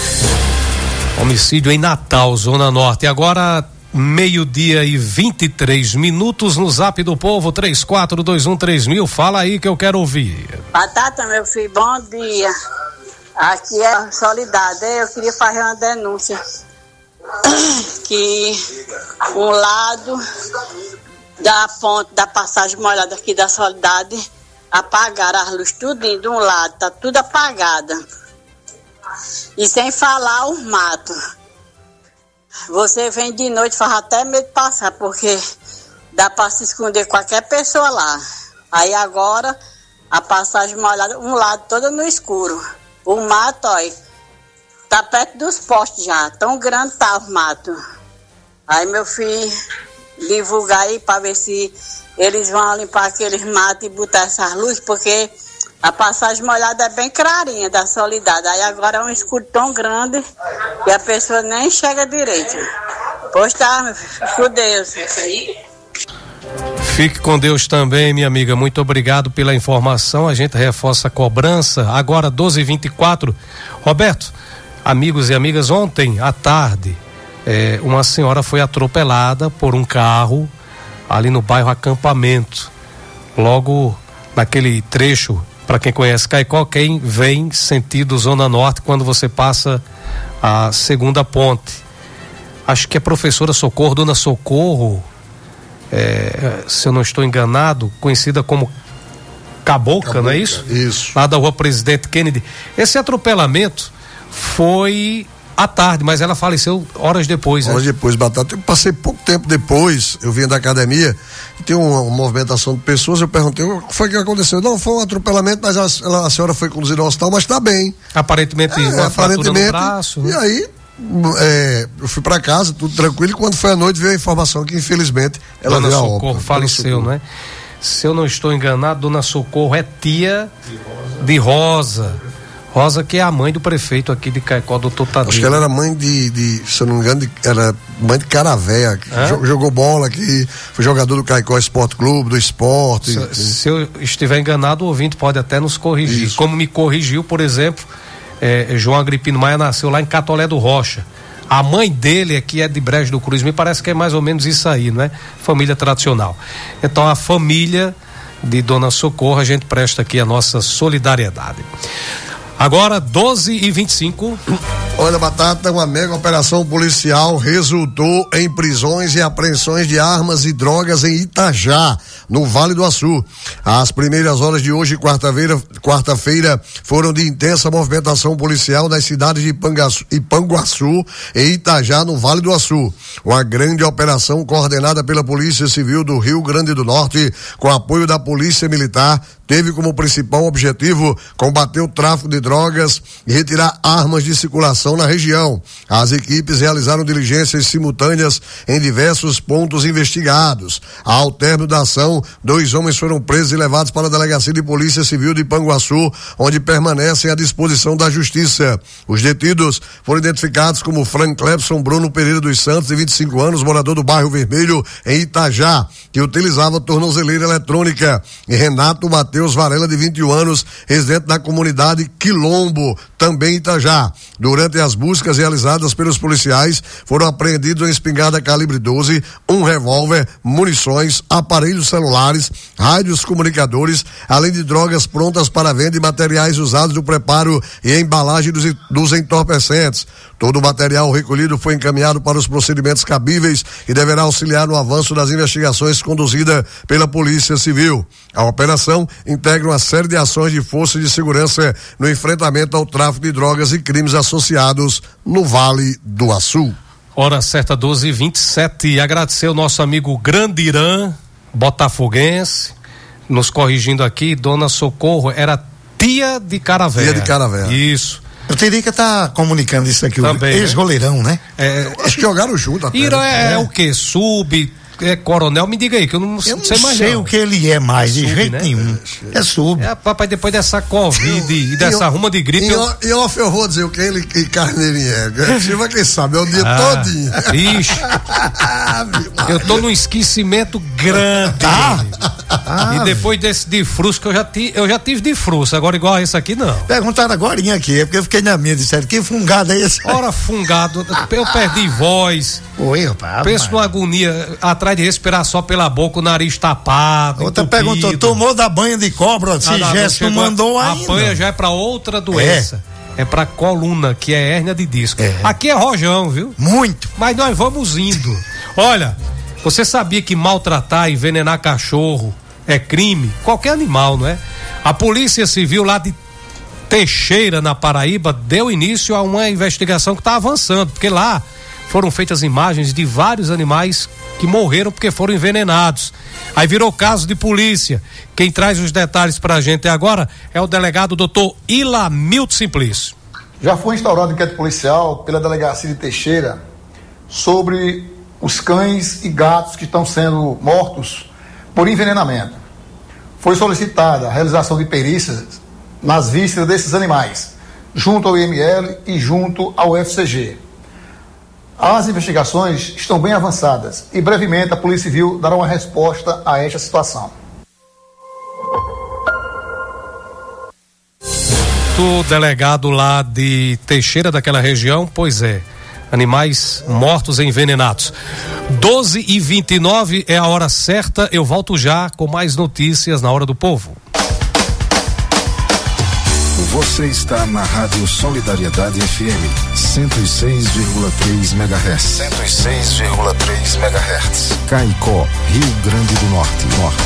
Homicídio em Natal, Zona Norte. Agora, meio-dia e vinte e três minutos no Zap do Povo, três quatro dois um três mil. Fala aí que eu quero ouvir. Batata, meu filho, bom dia. Aqui é Solidade. Eu queria fazer uma denúncia. Que um lado da ponte da passagem molhada aqui da Solidade apagaram as luzes tudinho de um lado, tá tudo apagada. E sem falar os matos. Você vem de noite, faz até medo de passar, porque dá para se esconder qualquer pessoa lá. Aí agora a passagem molhada, um lado toda no escuro. O mato, ó, tá perto dos postes já, tão grande tá o mato. Aí meu filho, divulgar aí para ver se eles vão limpar aqueles matos e botar essas luzes, porque a passagem molhada é bem clarinha da Solidade. Aí agora é um escuro tão grande que a pessoa nem enxerga direito. Pois tá, meu filho, com Deus. Fique com Deus também, minha amiga. Muito obrigado pela informação. A gente reforça a cobrança. Agora, doze e vinte e quatro. Roberto, amigos e amigas, ontem à tarde, eh, uma senhora foi atropelada por um carro ali no bairro Acampamento. Logo naquele trecho, para quem conhece Caicó, quem vem sentido Zona Norte, quando você passa a segunda ponte. Acho que é professora Socorro, Dona Socorro. É, se eu não estou enganado, conhecida como Cabocla, Cabocla, não é isso? Isso. Lá da rua Presidente Kennedy. Esse atropelamento foi à tarde, mas ela faleceu horas depois, Horas né? depois, Batata. Eu passei pouco tempo depois, eu vim da academia, e tem uma, uma movimentação de pessoas, eu perguntei, o que foi que aconteceu? Não, foi um atropelamento, mas a, ela, a senhora foi conduzida ao hospital, mas está bem. Aparentemente, é, uma aparentemente, fratura no braço. E aí, É, eu fui para casa, tudo tranquilo, e quando foi à noite veio a informação que infelizmente ela Dona veio a Socorro óbito. faleceu, né? Se eu não estou enganado, Dona Socorro é tia de Rosa. Rosa, que é a mãe do prefeito aqui de Caicó, doutor Tadeu. Acho que ela era mãe de, de se eu não me engano, de, era mãe de Caravéia, que jo- jogou bola aqui, foi jogador do Caicó Esporte Clube, do esporte. Se, se eu estiver enganado, o ouvinte pode até nos corrigir. Isso. Como me corrigiu, por exemplo, é, João Agripino Maia nasceu lá em Catolé do Rocha. A mãe dele aqui é de Brejo do Cruz, me parece que é mais ou menos isso aí, não é? Família tradicional. Então a família de Dona Socorro, a gente presta aqui a nossa solidariedade. Agora, doze e vinte e cinco. Olha, Batata, uma mega operação policial resultou em prisões e apreensões de armas e drogas em Itajá, no Vale do Açu. As primeiras horas de hoje, quarta-feira, quarta-feira, foram de intensa movimentação policial nas cidades de Ipangaçu, Ipanguaçu e Itajá, no Vale do Açu. Uma grande operação coordenada pela Polícia Civil do Rio Grande do Norte, com apoio da Polícia Militar, teve como principal objetivo combater o tráfico de drogas e retirar armas de circulação na região. As equipes realizaram diligências simultâneas em diversos pontos investigados. Ao término da ação, dois homens foram presos e levados para a Delegacia de Polícia Civil de Ipanguaçu, onde permanecem à disposição da Justiça. Os detidos foram identificados como Frank Clepson Bruno Pereira dos Santos, de vinte e cinco anos, morador do bairro Vermelho, em Itajá, que utilizava tornozeleira eletrônica, e Renato Mateus Varela, de vinte e um anos, residente da comunidade Quilombo, também em Itajá. Durante as buscas realizadas pelos policiais, foram apreendidos uma espingarda calibre doze, um revólver, munições, aparelhos celulares, rádios comunicadores, além de drogas prontas para venda e materiais usados no preparo e embalagem dos, dos entorpecentes. Todo o material recolhido foi encaminhado para os procedimentos cabíveis e deverá auxiliar no avanço das investigações conduzidas pela Polícia Civil. A operação integra uma série de ações de força de segurança no enfrentamento ao tráfico de drogas e crimes associados no Vale do Açu. Hora certa, doze e vinte e sete. Agradecer ao nosso amigo Grandirã, botafoguense, nos corrigindo aqui. Dona Socorro era tia de Caravéia. Tia de Caravéia. Isso. O Terica tá comunicando isso aqui, também, o ex-goleirão, né? É, acho que jogaram junto até. Ira é, é o quê? Sub, é coronel? Me diga aí, que eu não, eu não sei mais. Eu não sei não. o que ele é mais, de sub, jeito né? nenhum. É sub. É, papai, depois dessa Covid e, e dessa eu, ruma de gripe. E eu, eu, eu, eu vou dizer o que ele e Carneirinho é. Silva, quem sabe, é o dia ah, todinho. Ixi. Eu tô num esquecimento grande. Tá? Ah, e depois desse de frusco, eu já, ti, eu já tive de frusco, agora igual a esse aqui, não. Perguntaram agora aqui, é porque eu fiquei na minha, disseram, que fungado é esse? Ora, fungado, eu perdi voz. Oi, rapaz. Penso numa agonia, atrás de respirar só pela boca, o nariz tapado. Outra perguntou, tomou da banha de cobra, se ah, gesto não mandou a ainda. A banha já é pra outra doença. É, é pra coluna, que é hérnia de disco. É. Aqui é rojão, viu? Muito. Mas nós vamos indo. Olha, você sabia que maltratar e envenenar cachorro é crime? Qualquer animal, não é? A Polícia Civil lá de Teixeira, na Paraíba, deu início a uma investigação que está avançando, porque lá foram feitas imagens de vários animais que morreram porque foram envenenados. Aí virou caso de polícia. Quem traz os detalhes pra gente agora é o delegado doutor Ilamilton Simplício. Já foi instaurado inquérito policial pela delegacia de Teixeira sobre os cães e gatos que estão sendo mortos por envenenamento. Foi solicitada a realização de perícias nas vísceras desses animais, junto ao I M L e junto ao U F C G. As investigações estão bem avançadas e brevemente a Polícia Civil dará uma resposta a esta situação. O delegado lá de Teixeira, daquela região, pois é, animais mortos e envenenados. doze e vinte e nove é a hora certa, eu volto já com mais notícias na Hora do Povo. Você está na Rádio Solidariedade F M, cento e seis vírgula três megahertz. cento e seis vírgula três megahertz. Caicó, Rio Grande do Norte. Norte.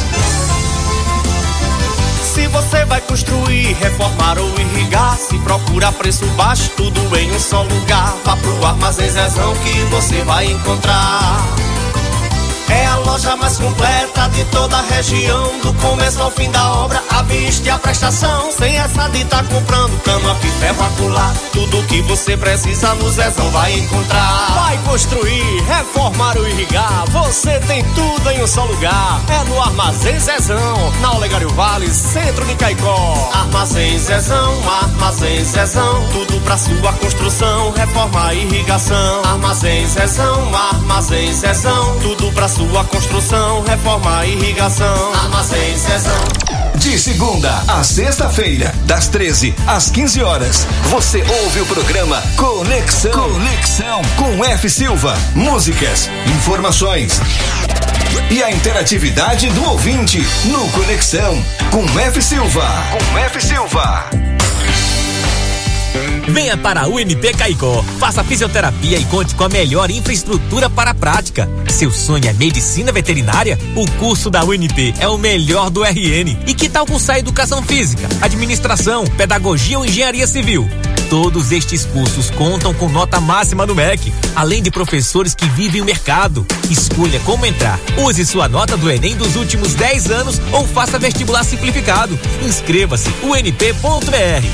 Se você vai construir, reformar ou irrigar, se procura preço baixo, tudo em um só lugar. Vá pro Armazém Zezão que você vai encontrar. É a loja mais completa de toda a região, do começo ao fim da obra, a vista e a prestação. Sem essa de tá comprando cama, que ferro acular, tudo que você precisa no Zezão vai encontrar. Vai construir, reformar ou irrigar, você tem tudo em um só lugar. É no Armazém Zezão, na Olegário Vale, centro de Caicó. Armazém Zezão, Armazém Zezão, tudo pra sua construção, reforma e irrigação. Armazém Zezão, Armazém Zezão, tudo pra sua construção, reforma e irrigação. Armazém Zezão. De segunda a sexta-feira, das treze às quinze horas, você ouve o programa Conexão. Conexão com F. Silva. Músicas, informações e a interatividade do ouvinte no Conexão com F. Silva. Com F. Silva. Venha para a U N P Caicó, faça fisioterapia e conte com a melhor infraestrutura para a prática. Seu sonho é medicina veterinária? O curso da U N P é o melhor do R N. E que tal cursar educação física, administração, pedagogia ou engenharia civil? Todos estes cursos contam com nota máxima no M E C, além de professores que vivem o mercado. Escolha como entrar. Use sua nota do Enem dos últimos dez anos ou faça vestibular simplificado. Inscreva-se u n p ponto b r.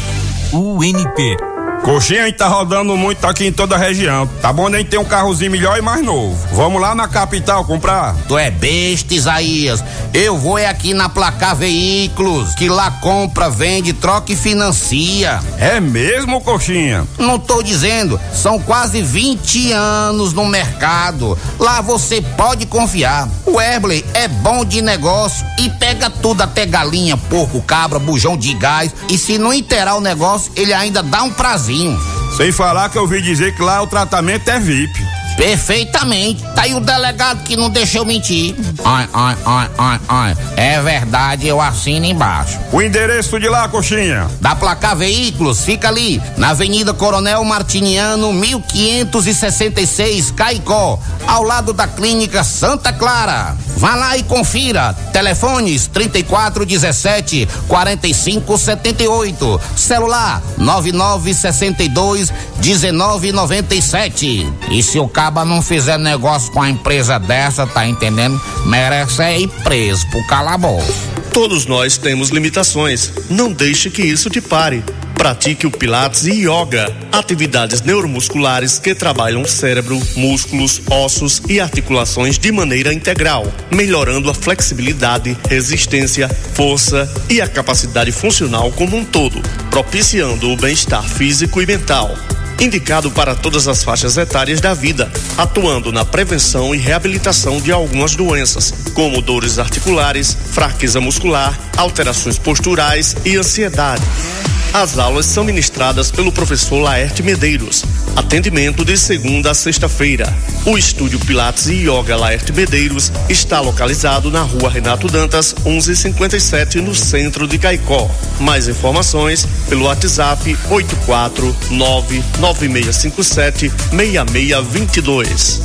U N P. Coxinha, a gente tá rodando muito aqui em toda a região. Tá bom, nem tem um carrozinho melhor e mais novo. Vamos lá na capital comprar. Tu é besta, Isaías. Eu vou é aqui na Placar Veículos, que lá compra, vende, troca e financia. É mesmo, Coxinha? Não tô dizendo, são quase vinte anos no mercado. Lá você pode confiar. O Erbley é bom de negócio e pega tudo, até galinha, porco, cabra, bujão de gás. E se não inteirar o negócio, ele ainda dá um prazer. Sem falar que eu ouvi dizer que lá o tratamento é V I P. Perfeitamente. Tá aí o delegado que não deixou mentir. Ai, ai, ai, ai, ai. É verdade, eu assino embaixo. O endereço de lá, Coxinha? Da Placar Veículos, fica ali, na Avenida Coronel Martiniano, mil quinhentos e sessenta e seis, Caicó, ao lado da Clínica Santa Clara. Vá lá e confira. Telefones trinta e quatro dezessete, quarenta e cinco setenta e oito. Celular nove nove sessenta e dois, dezenove noventa e sete. E se o caba não fizer negócio com a empresa dessa, tá entendendo? Merece ir preso pro calabouço. Todos nós temos limitações. Não deixe que isso te pare. Pratique o Pilates e Yoga, atividades neuromusculares que trabalham cérebro, músculos, ossos e articulações de maneira integral, melhorando a flexibilidade, resistência, força e a capacidade funcional como um todo, propiciando o bem-estar físico e mental. Indicado para todas as faixas etárias da vida, atuando na prevenção e reabilitação de algumas doenças, como dores articulares, fraqueza muscular, alterações posturais e ansiedade. As aulas são ministradas pelo professor Laerte Medeiros. Atendimento de segunda a sexta-feira. O Estúdio Pilates e Yoga Laerte Medeiros está localizado na Rua Renato Dantas, onze cinquenta e sete, no centro de Caicó. Mais informações pelo WhatsApp oito quatro nove nove seis cinco sete, seis seis dois dois.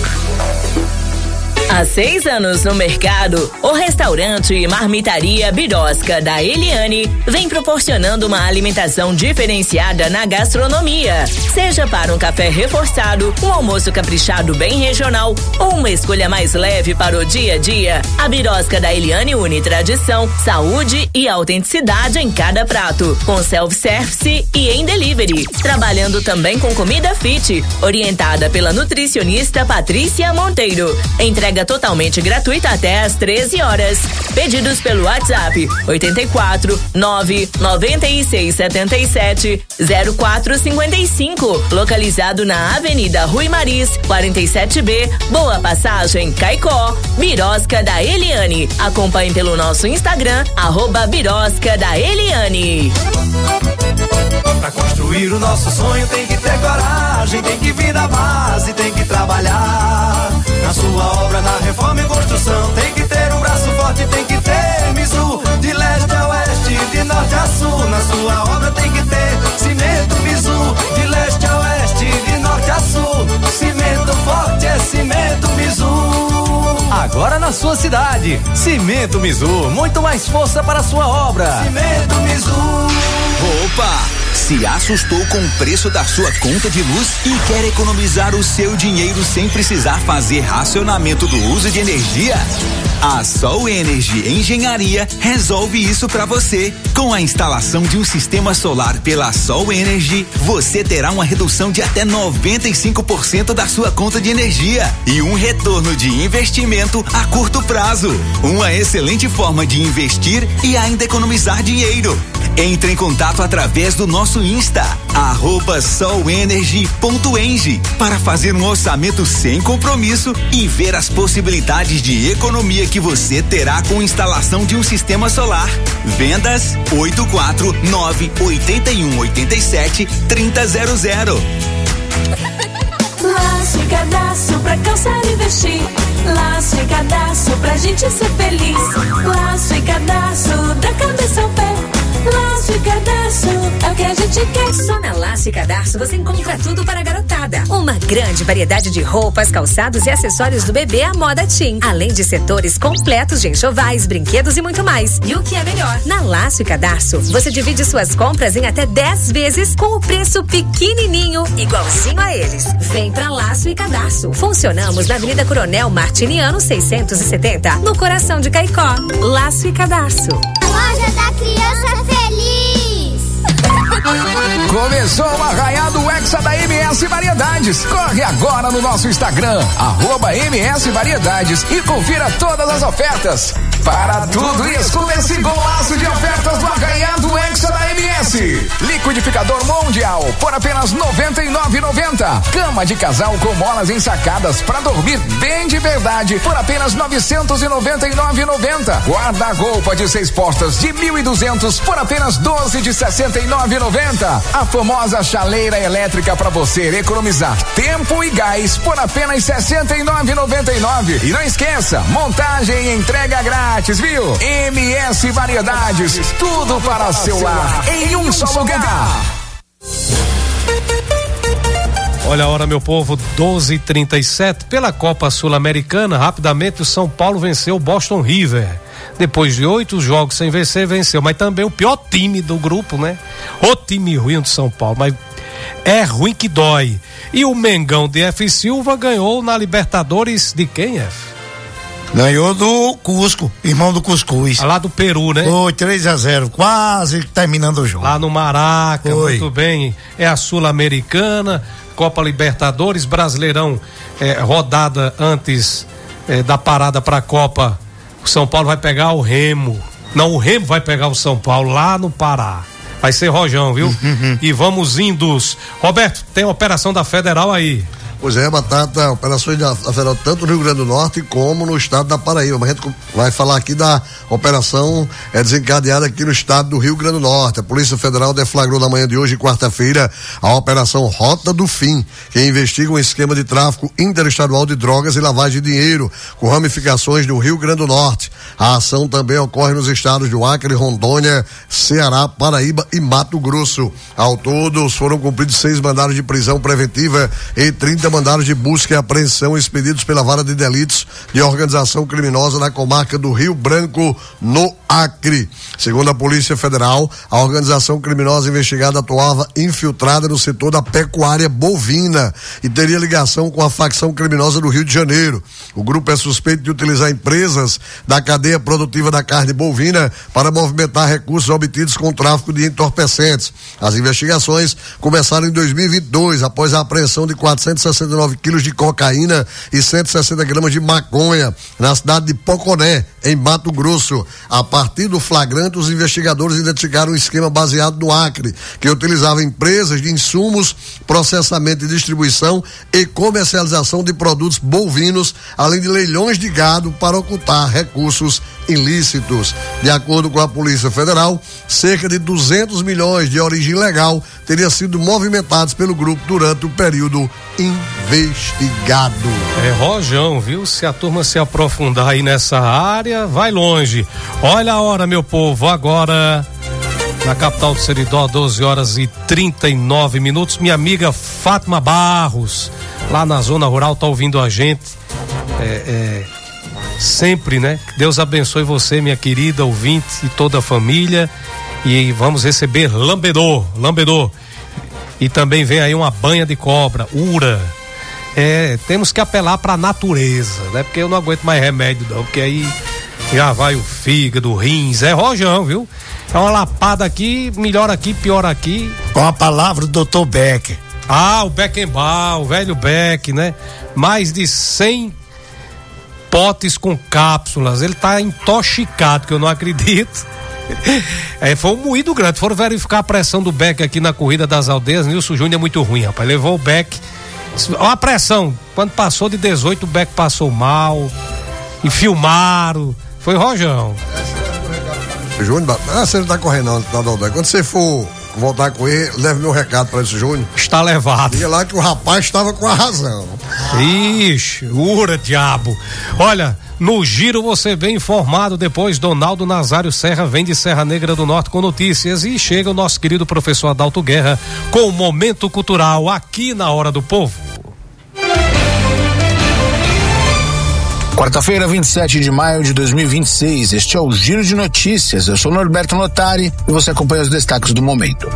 Há seis anos no mercado, o restaurante e marmitaria Birosca da Eliane vem proporcionando uma alimentação diferenciada na gastronomia. Seja para um café reforçado, um almoço caprichado bem regional ou uma escolha mais leve para o dia a dia, a Birosca da Eliane une tradição, saúde e autenticidade em cada prato, com self-service e em delivery, trabalhando também com comida fit, orientada pela nutricionista Patrícia Monteiro. Entrega totalmente gratuita até às treze horas. Pedidos pelo WhatsApp oito quatro nove nove seis sete sete zero quatro cinco cinco, localizado na Avenida Rui Maris, quarenta e sete B, Boa Passagem, Caicó. Birosca da Eliane. Acompanhe pelo nosso Instagram, arroba Birosca da Eliane. Pra construir o nosso sonho tem que ter coragem, tem que vir da base, tem que trabalhar. Na sua obra, na reforma e construção, tem que ter um braço forte, tem que ter Mizu. De leste a oeste, de norte a sul, na sua obra tem que ter cimento Mizu. De leste a oeste, de norte a sul, cimento forte é cimento Mizu. Agora na sua cidade, Cimento Mizu, muito mais força para a sua obra. Cimento Mizu. Opa! Se assustou com o preço da sua conta de luz e quer economizar o seu dinheiro sem precisar fazer racionamento do uso de energia? A Sol Energy Engenharia resolve isso para você. Com a instalação de um sistema solar pela Sol Energy, você terá uma redução de até noventa e cinco por cento da sua conta de energia e um retorno de investimento a curto prazo. Uma excelente forma de investir e ainda economizar dinheiro. Entre em contato através do nosso Insta, arroba solenergy ponto eng, para fazer um orçamento sem compromisso e ver as possibilidades de economia que você terá com instalação de um sistema solar. Vendas oito quatro nove oito um oito sete três zero zero. Laço e cadastro pra calçar e vestir. Laço e cadastro pra gente ser feliz. Laço e cadastro da cabeça ao pé. Laço e cadastro é o que a gente quer. Só na Laço e Cadastro você encontra tudo para a garotada. Uma grande variedade de roupas, calçados e acessórios do bebê à moda teen. Além de setores completos de enxovais, brinquedos e muito mais. E o que é melhor? Na Laço e Cadastro você divide suas compras em até dez vezes com o preço pequenininho, igualzinho a eles. Vem pra Laço e Cadastro. Funcionamos na Avenida Coronel Martiniano seiscentos e setenta, no coração de Caicó. Laço e Cadastro. Loja da Criança Feliz. Começou o arraiado Hexa da M S Variedades. Corre agora no nosso Instagram, arroba M S Variedades, e confira todas as ofertas. Para tudo isso, esse golaço de ofertas do arraiado Hexa da M S. Liquidificador Mundial por apenas noventa e nove reais e noventa centavos. Cama de casal com molas ensacadas para dormir bem de verdade por apenas novecentos e noventa e nove reais e noventa centavos. Guarda-roupa de seis portas de mil e duzentos por apenas doze de sessenta e nove reais e noventa centavos. A famosa chaleira elétrica para você economizar tempo e gás por apenas sessenta e nove reais e noventa e nove centavos. E não esqueça, montagem e entrega grátis, viu? M S Variedades, tudo para seu lar em um só lugar. Olha a hora, meu povo, doze e trinta e sete. Pela Copa Sul-Americana, rapidamente o São Paulo venceu o Boston River. Depois de oito jogos sem vencer, venceu. Mas também o pior time do grupo, né? O time ruim do São Paulo, mas é ruim que dói. E o Mengão de F. Silva ganhou na Libertadores de quem, F? Ganhou do Cusco, irmão do Cuscuz. Lá do Peru, né? Foi três a zero, quase terminando o jogo. Lá no Maraca, Foi. Muito bem. É a Sul-Americana, Copa Libertadores, Brasileirão, é, rodada antes é, da parada pra Copa. O São Paulo vai pegar o Remo. Não, o Remo vai pegar o São Paulo lá no Pará. Vai ser rojão, viu? E vamos indos. Roberto, tem operação da Federal aí. Pois é, Batata, operações da Federal tanto no Rio Grande do Norte como no estado da Paraíba. Mas a gente vai falar aqui da operação é, desencadeada aqui no estado do Rio Grande do Norte. A Polícia Federal deflagrou na manhã de hoje, quarta-feira, a operação Rota do Fim, que investiga um esquema de tráfico interestadual de drogas e lavagem de dinheiro, com ramificações no Rio Grande do Norte. A ação também ocorre nos estados do Acre, Rondônia, Ceará, Paraíba e Mato Grosso. Ao todo, foram cumpridos seis mandados de prisão preventiva e trinta mandados de busca e apreensão expedidos pela Vara de Delitos de Organização Criminosa na comarca do Rio Branco, no Acre. Segundo a Polícia Federal, a organização criminosa investigada atuava infiltrada no setor da pecuária bovina e teria ligação com a facção criminosa do Rio de Janeiro. O grupo é suspeito de utilizar empresas da cadeia produtiva da carne bovina para movimentar recursos obtidos com o tráfico de entorpecentes. As investigações começaram em dois mil e vinte e dois, após a apreensão de quatrocentos e sessenta e nove quilos de cocaína e cento e sessenta gramas de maconha na cidade de Poconé, em Mato Grosso. A partir do flagrante, os investigadores identificaram um esquema baseado no Acre, que utilizava empresas de insumos, processamento e distribuição e comercialização de produtos bovinos, além de leilões de gado para ocultar recursos ilícitos. De acordo com a Polícia Federal, cerca de duzentos milhões de origem legal teriam sido movimentados pelo grupo durante o período investigado. É rojão, viu? Se a turma se aprofundar aí nessa área, vai longe. Olha a hora, meu povo, agora na capital do Seridó, doze horas e trinta e nove minutos. Minha amiga Fátima Barros, lá na zona rural, tá ouvindo a gente. É, é, sempre, né? Que Deus abençoe você, minha querida ouvinte, e toda a família. E vamos receber Lambedor, Lambedor. E também vem aí uma banha de cobra, Ura. É, temos que apelar para a natureza, né? Porque eu não aguento mais remédio não, porque aí já vai o fígado, rins, é rojão, viu? É uma lapada aqui, melhor aqui, pior aqui. Com a palavra do doutor Becker. Ah, o Beckenbauer, o velho Beck, né? Mais de cem potes com cápsulas, ele tá intoxicado, que eu não acredito. É, foi um moído grande, foram verificar a pressão do Beck aqui na corrida das aldeias. Nilson Júnior é muito ruim, rapaz, levou o Beck, olha a pressão, quando passou de dezoito o Beck passou mal, e filmaram, foi rojão. Júnior, ah, você não tá correndo não, tá, não, quando você for voltar a correr, leve meu recado para esse Júnior. Está levado. Diga lá que o rapaz estava com a razão. Ixi, ura, diabo. Olha, no giro você bem informado. Depois, Donaldo Nazário Serra vem de Serra Negra do Norte com notícias. E chega o nosso querido professor Adalto Guerra com o Momento Cultural aqui na Hora do Povo. Quarta-feira, vinte e sete de maio de dois mil e vinte e seis, este é o Giro de Notícias. Eu sou Norberto Notari e você acompanha os destaques do momento.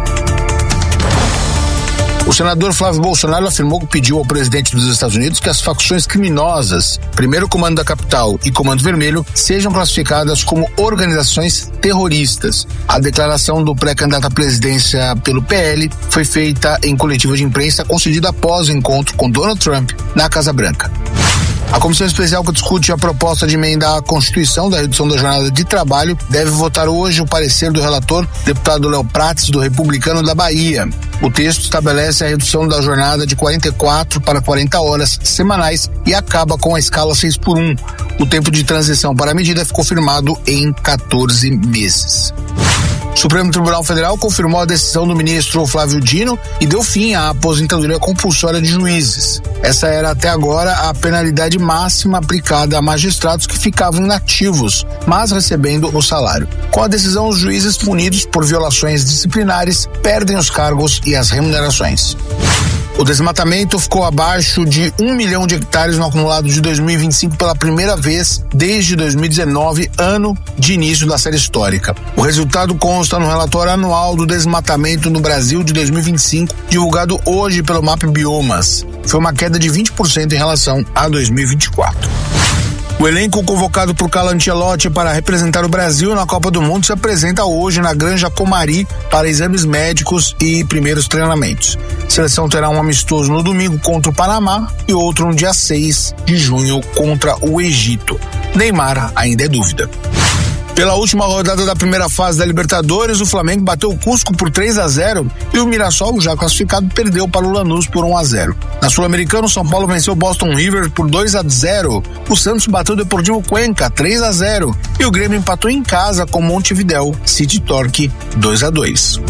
O senador Flávio Bolsonaro afirmou que pediu ao presidente dos Estados Unidos que as facções criminosas, Primeiro Comando da Capital e Comando Vermelho, sejam classificadas como organizações terroristas. A declaração do pré-candidato à presidência pelo P L foi feita em coletiva de imprensa concedida após o encontro com Donald Trump na Casa Branca. A comissão especial que discute a proposta de emenda à Constituição da redução da jornada de trabalho deve votar hoje o parecer do relator, deputado Léo Prates, do Republicano da Bahia. O texto estabelece a redução da jornada de quarenta e quatro para quarenta horas semanais e acaba com a escala seis por um. O tempo de transição para a medida ficou firmado em quatorze meses. O Supremo Tribunal Federal confirmou a decisão do ministro Flávio Dino e deu fim à aposentadoria compulsória de juízes. Essa era até agora a penalidade máxima aplicada a magistrados que ficavam inativos, mas recebendo o salário. Com a decisão, os juízes punidos por violações disciplinares perdem os cargos e as remunerações. O desmatamento ficou abaixo de um milhão de hectares no acumulado de dois mil e vinte e cinco pela primeira vez desde dois mil e dezenove, ano de início da série histórica. O resultado consta no relatório anual do desmatamento no Brasil de dois mil e vinte e cinco, divulgado hoje pelo M A P Biomas. Foi uma queda de vinte por cento em relação a dois mil e vinte e quatro. O elenco convocado por Carlo Ancelotti para representar o Brasil na Copa do Mundo se apresenta hoje na Granja Comari para exames médicos e primeiros treinamentos. A seleção terá um amistoso no domingo contra o Panamá e outro no dia seis de junho contra o Egito. Neymar ainda é dúvida. Pela última rodada da primeira fase da Libertadores, o Flamengo bateu o Cusco por três a zero e o Mirassol, já classificado, perdeu para o Lanús por um a zero. Na Sul-Americana, o São Paulo venceu o Boston River por dois a zero. O Santos bateu o Deportivo Cuenca três a zero e o Grêmio empatou em casa com Montevidéu City Torque dois a dois.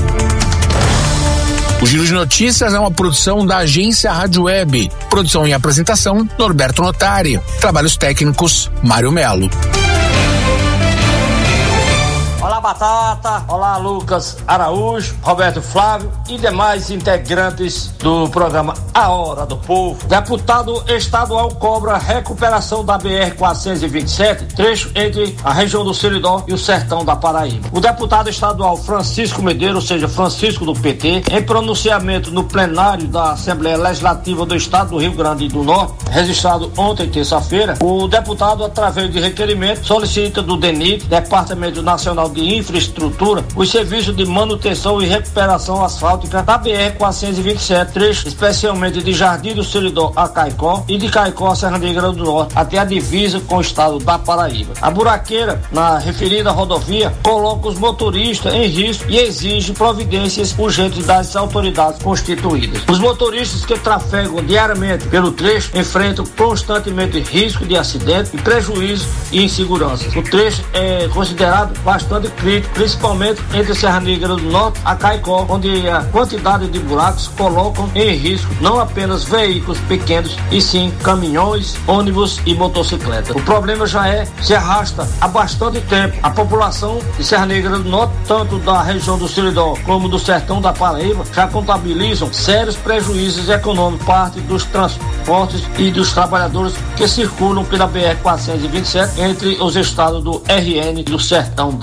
O Giro de Notícias é uma produção da agência Rádio Web. Produção e apresentação, Norberto Notari. Trabalhos técnicos, Mário Melo. Olá, Batata. Olá, Lucas Araújo, Roberto Flávio e demais integrantes do programa A Hora do Povo. Deputado estadual cobra recuperação da B R quatrocentos e vinte e sete, trecho entre a região do Seridó e o sertão da Paraíba. O deputado estadual Francisco Medeiros, ou seja, Francisco do P T, em pronunciamento no plenário da Assembleia Legislativa do Estado do Rio Grande do Norte, registrado ontem, terça-feira, o deputado, através de requerimento, solicita do DENIT, Departamento Nacional de Infraestrutura, os serviços de manutenção e recuperação asfáltica da B R quatrocentos e vinte e sete, trecho especialmente de Jardim do Seridó a Caicó e de Caicó a Serra Negra do Norte, até a divisa com o estado da Paraíba. A buraqueira na referida rodovia coloca os motoristas em risco e exige providências urgentes das autoridades constituídas. Os motoristas que trafegam diariamente pelo trecho enfrentam constantemente risco de acidente e prejuízo e insegurança. O trecho é considerado bastante crítico, principalmente entre Serra Negra do Norte a Caicó, onde a quantidade de buracos colocam em risco não apenas veículos pequenos, e sim caminhões, ônibus e motocicletas. O problema já é, se arrasta há bastante tempo. A população de Serra Negra do Norte, tanto da região do Seridó como do sertão da Paraíba, já contabilizam sérios prejuízos econômicos, parte dos transportes e dos trabalhadores que circulam pela B R quatrocentos e vinte e sete entre os estados do R N e do sertão da Paraíba.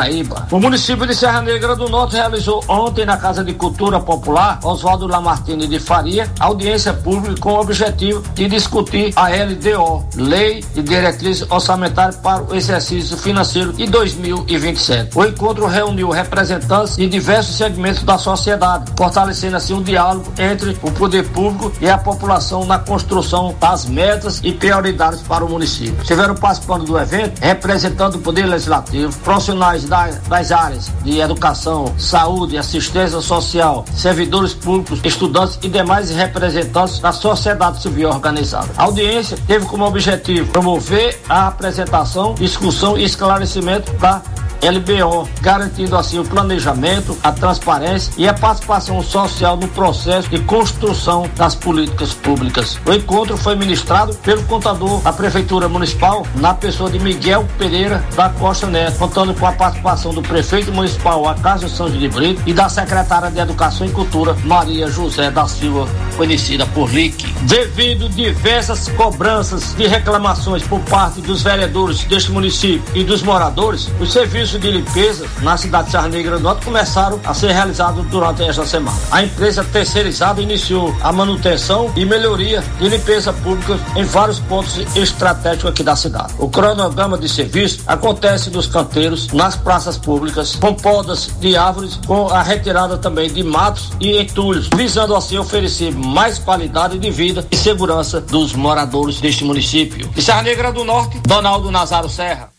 Paraíba. O município de Serra Negra do Norte realizou ontem na Casa de Cultura Popular Oswaldo Lamartine de Faria audiência pública com o objetivo de discutir a L D O, Lei de Diretriz Orçamentária para o Exercício Financeiro de dois mil e vinte e sete. O encontro reuniu representantes de diversos segmentos da sociedade, fortalecendo assim o diálogo entre o poder público e a população na construção das metas e prioridades para o município. Estiveram participando do evento representando o Poder Legislativo, profissionais da, das áreas de educação, saúde, assistência social, servidores públicos, estudantes e demais representantes da sociedade civil organizada. A audiência teve como objetivo promover a apresentação, discussão e esclarecimento da L B O, garantindo assim o planejamento, a transparência e a participação social no processo de construção das políticas públicas. O encontro foi ministrado pelo contador da Prefeitura Municipal, na pessoa de Miguel Pereira da Costa Neto, contando com a participação do prefeito municipal Acácio Santos de Brito e da secretária de Educação e Cultura Maria José da Silva, conhecida por Lique. Devido diversas cobranças de reclamações por parte dos vereadores deste município e dos moradores, os serviços de limpeza na cidade de Serra Negra do Norte começaram a ser realizados durante esta semana. A empresa terceirizada iniciou a manutenção e melhoria de limpeza pública em vários pontos estratégicos aqui da cidade. O cronograma de serviço acontece nos canteiros, nas praças públicas, com podas de árvores, com a retirada também de matos e entulhos, visando assim oferecer mais qualidade de vida e segurança dos moradores deste município. De Serra Negra do Norte, Donaldo Nazário Serra.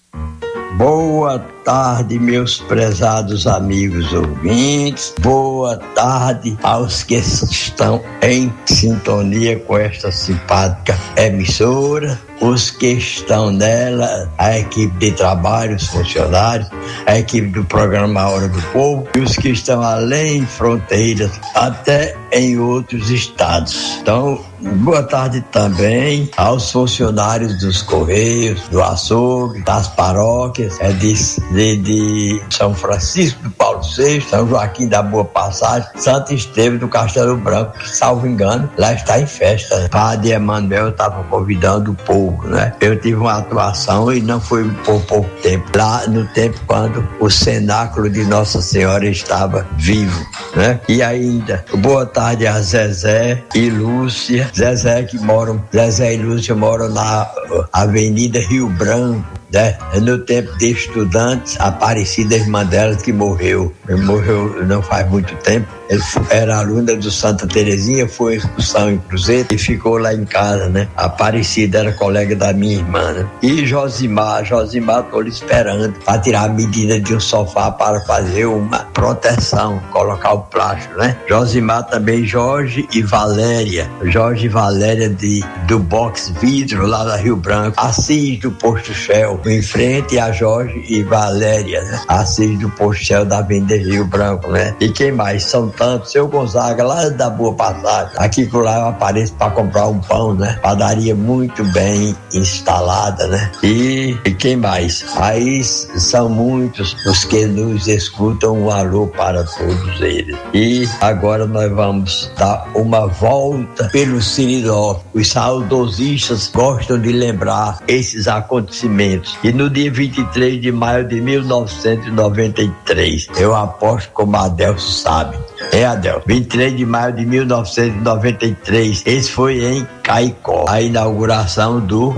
Boa tarde, meus prezados amigos ouvintes. Boa tarde aos que estão em sintonia com esta simpática emissora. Os que estão nela, a equipe de trabalho, os funcionários, a equipe do programa A Hora do Povo e os que estão além fronteiras, até em outros estados. Então, boa tarde também aos funcionários dos Correios, do açougue, das paróquias, é de, de, de São Francisco do Paulo sexto, São Joaquim da Boa Passagem, Santo Estevão do Castelo Branco, que, salvo engano, lá está em festa. Padre Emanuel estava convidando o povo. Né? Eu tive uma atuação e não foi por pouco tempo, lá no tempo quando o cenáculo de Nossa Senhora estava vivo, né? E ainda, boa tarde a Zezé e Lúcia. Zezé que moram, Zezé e Lúcia moram na Avenida Rio Branco, né? No tempo de estudantes, a Aparecida, irmã delas, que morreu, morreu não faz muito tempo. Ele era aluna do Santa Terezinha, foi em excursão em Cruzeiro e ficou lá em casa, né? A Aparecida era colega da minha irmã, né? E Josimar, Josimar, tô lhe esperando para tirar a medida de um sofá para fazer uma proteção, colocar o plástico, né? Josimar também, Jorge e Valéria, Jorge e Valéria de, do Box Vidro, lá da Rio Branco, Assis do Posto Shell, em frente a Jorge e Valéria, né? Assis do Posto Shell da Avenida Rio Branco, né? E quem mais? São tanto, seu Gonzaga, lá da Boa Passagem. Aqui por lá eu apareço para comprar um pão, né? Padaria muito bem instalada, né? E, e quem mais? Aí são muitos os que nos escutam. Um alô para todos eles. E agora nós vamos dar uma volta pelo Siridó. Os saudosistas gostam de lembrar esses acontecimentos. E no dia vinte e três de maio de mil novecentos e noventa e três, eu aposto como a Adelso sabe. É, Adel, vinte e três de maio de mil novecentos e noventa e três, esse foi em Caicó, a inauguração do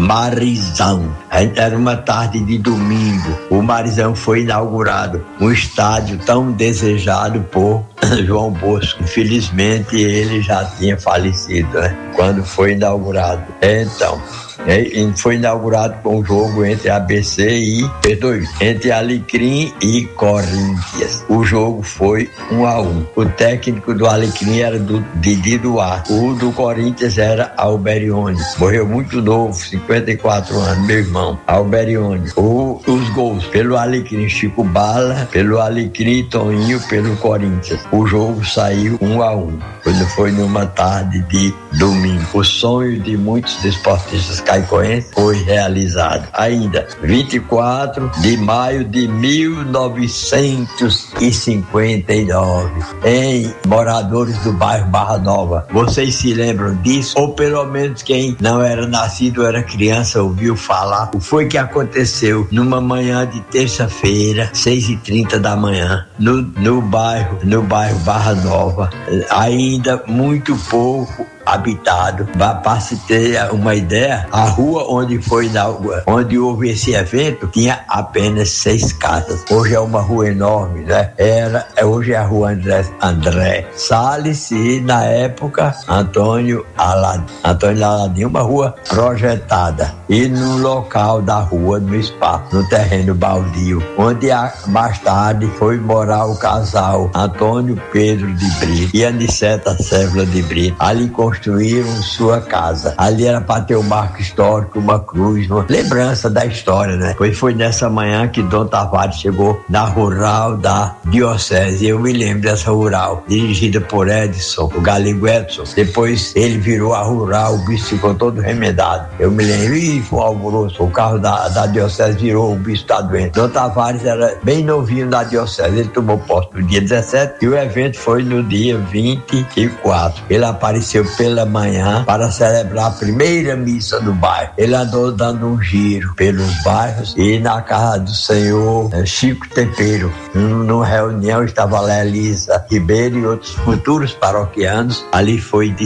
Marizão. Era uma tarde de domingo, o Marizão foi inaugurado, um estádio tão desejado por João Bosco. Infelizmente ele já tinha falecido, né? Quando foi inaugurado. Então, foi inaugurado com um jogo entre A B C e, perdoe, entre Alecrim e Corinthians. O jogo foi um a um. O técnico do Alecrim era do Didi Duarte. O do Corinthians era Alberione. Morreu muito novo, cinquenta e quatro anos, meu irmão, Alberione. O, os gols pelo Alecrim, Chico Bala, pelo Alecrim, Toninho, pelo Corinthians. O jogo saiu um a um, quando foi numa tarde de domingo. O sonho de muitos desportistas caicoenses foi realizado. Ainda, vinte e quatro de maio de mil novecentos e cinquenta e nove, em moradores do bairro Barra Nova. Vocês se lembram disso? O pelo menos quem não era nascido ou era criança ouviu falar. O foi que aconteceu numa manhã de terça-feira, seis e trinta da manhã, no, no bairro, no bairro Barra Nova, ainda muito pouco habitado. Para se ter uma ideia, a rua onde foi na, onde houve esse evento tinha apenas seis casas. Hoje é uma rua enorme, né? Era, hoje é a rua André, André Salles e na época Antônio Aladim. Antônio Aladim, uma rua projetada. E no local da rua, no espaço, no terreno baldio, onde a, mais tarde foi morar o casal Antônio Pedro de Brito e Aniceta Cévula de Brito. Ali com construíram sua casa. Ali era para ter um marco histórico, uma cruz, uma lembrança da história, né? Pois foi nessa manhã que Dom Tavares chegou na rural da diocese. Eu me lembro dessa rural, dirigida por Edson, o Galego Edson. Depois ele virou a rural, o bicho ficou todo remendado. Eu me lembro, e foi um alvoroço. O carro da, da diocese virou, o bicho está doente. Dom Tavares era bem novinho da diocese. Ele tomou posse no dia dezessete e o evento foi no dia vinte e quatro. Ele apareceu pela manhã para celebrar a primeira missa do bairro. Ele andou dando um giro pelos bairros e na casa do senhor Chico Tempero, numa reunião estava lá Elisa Ribeiro e outros futuros paroquianos. Ali foi de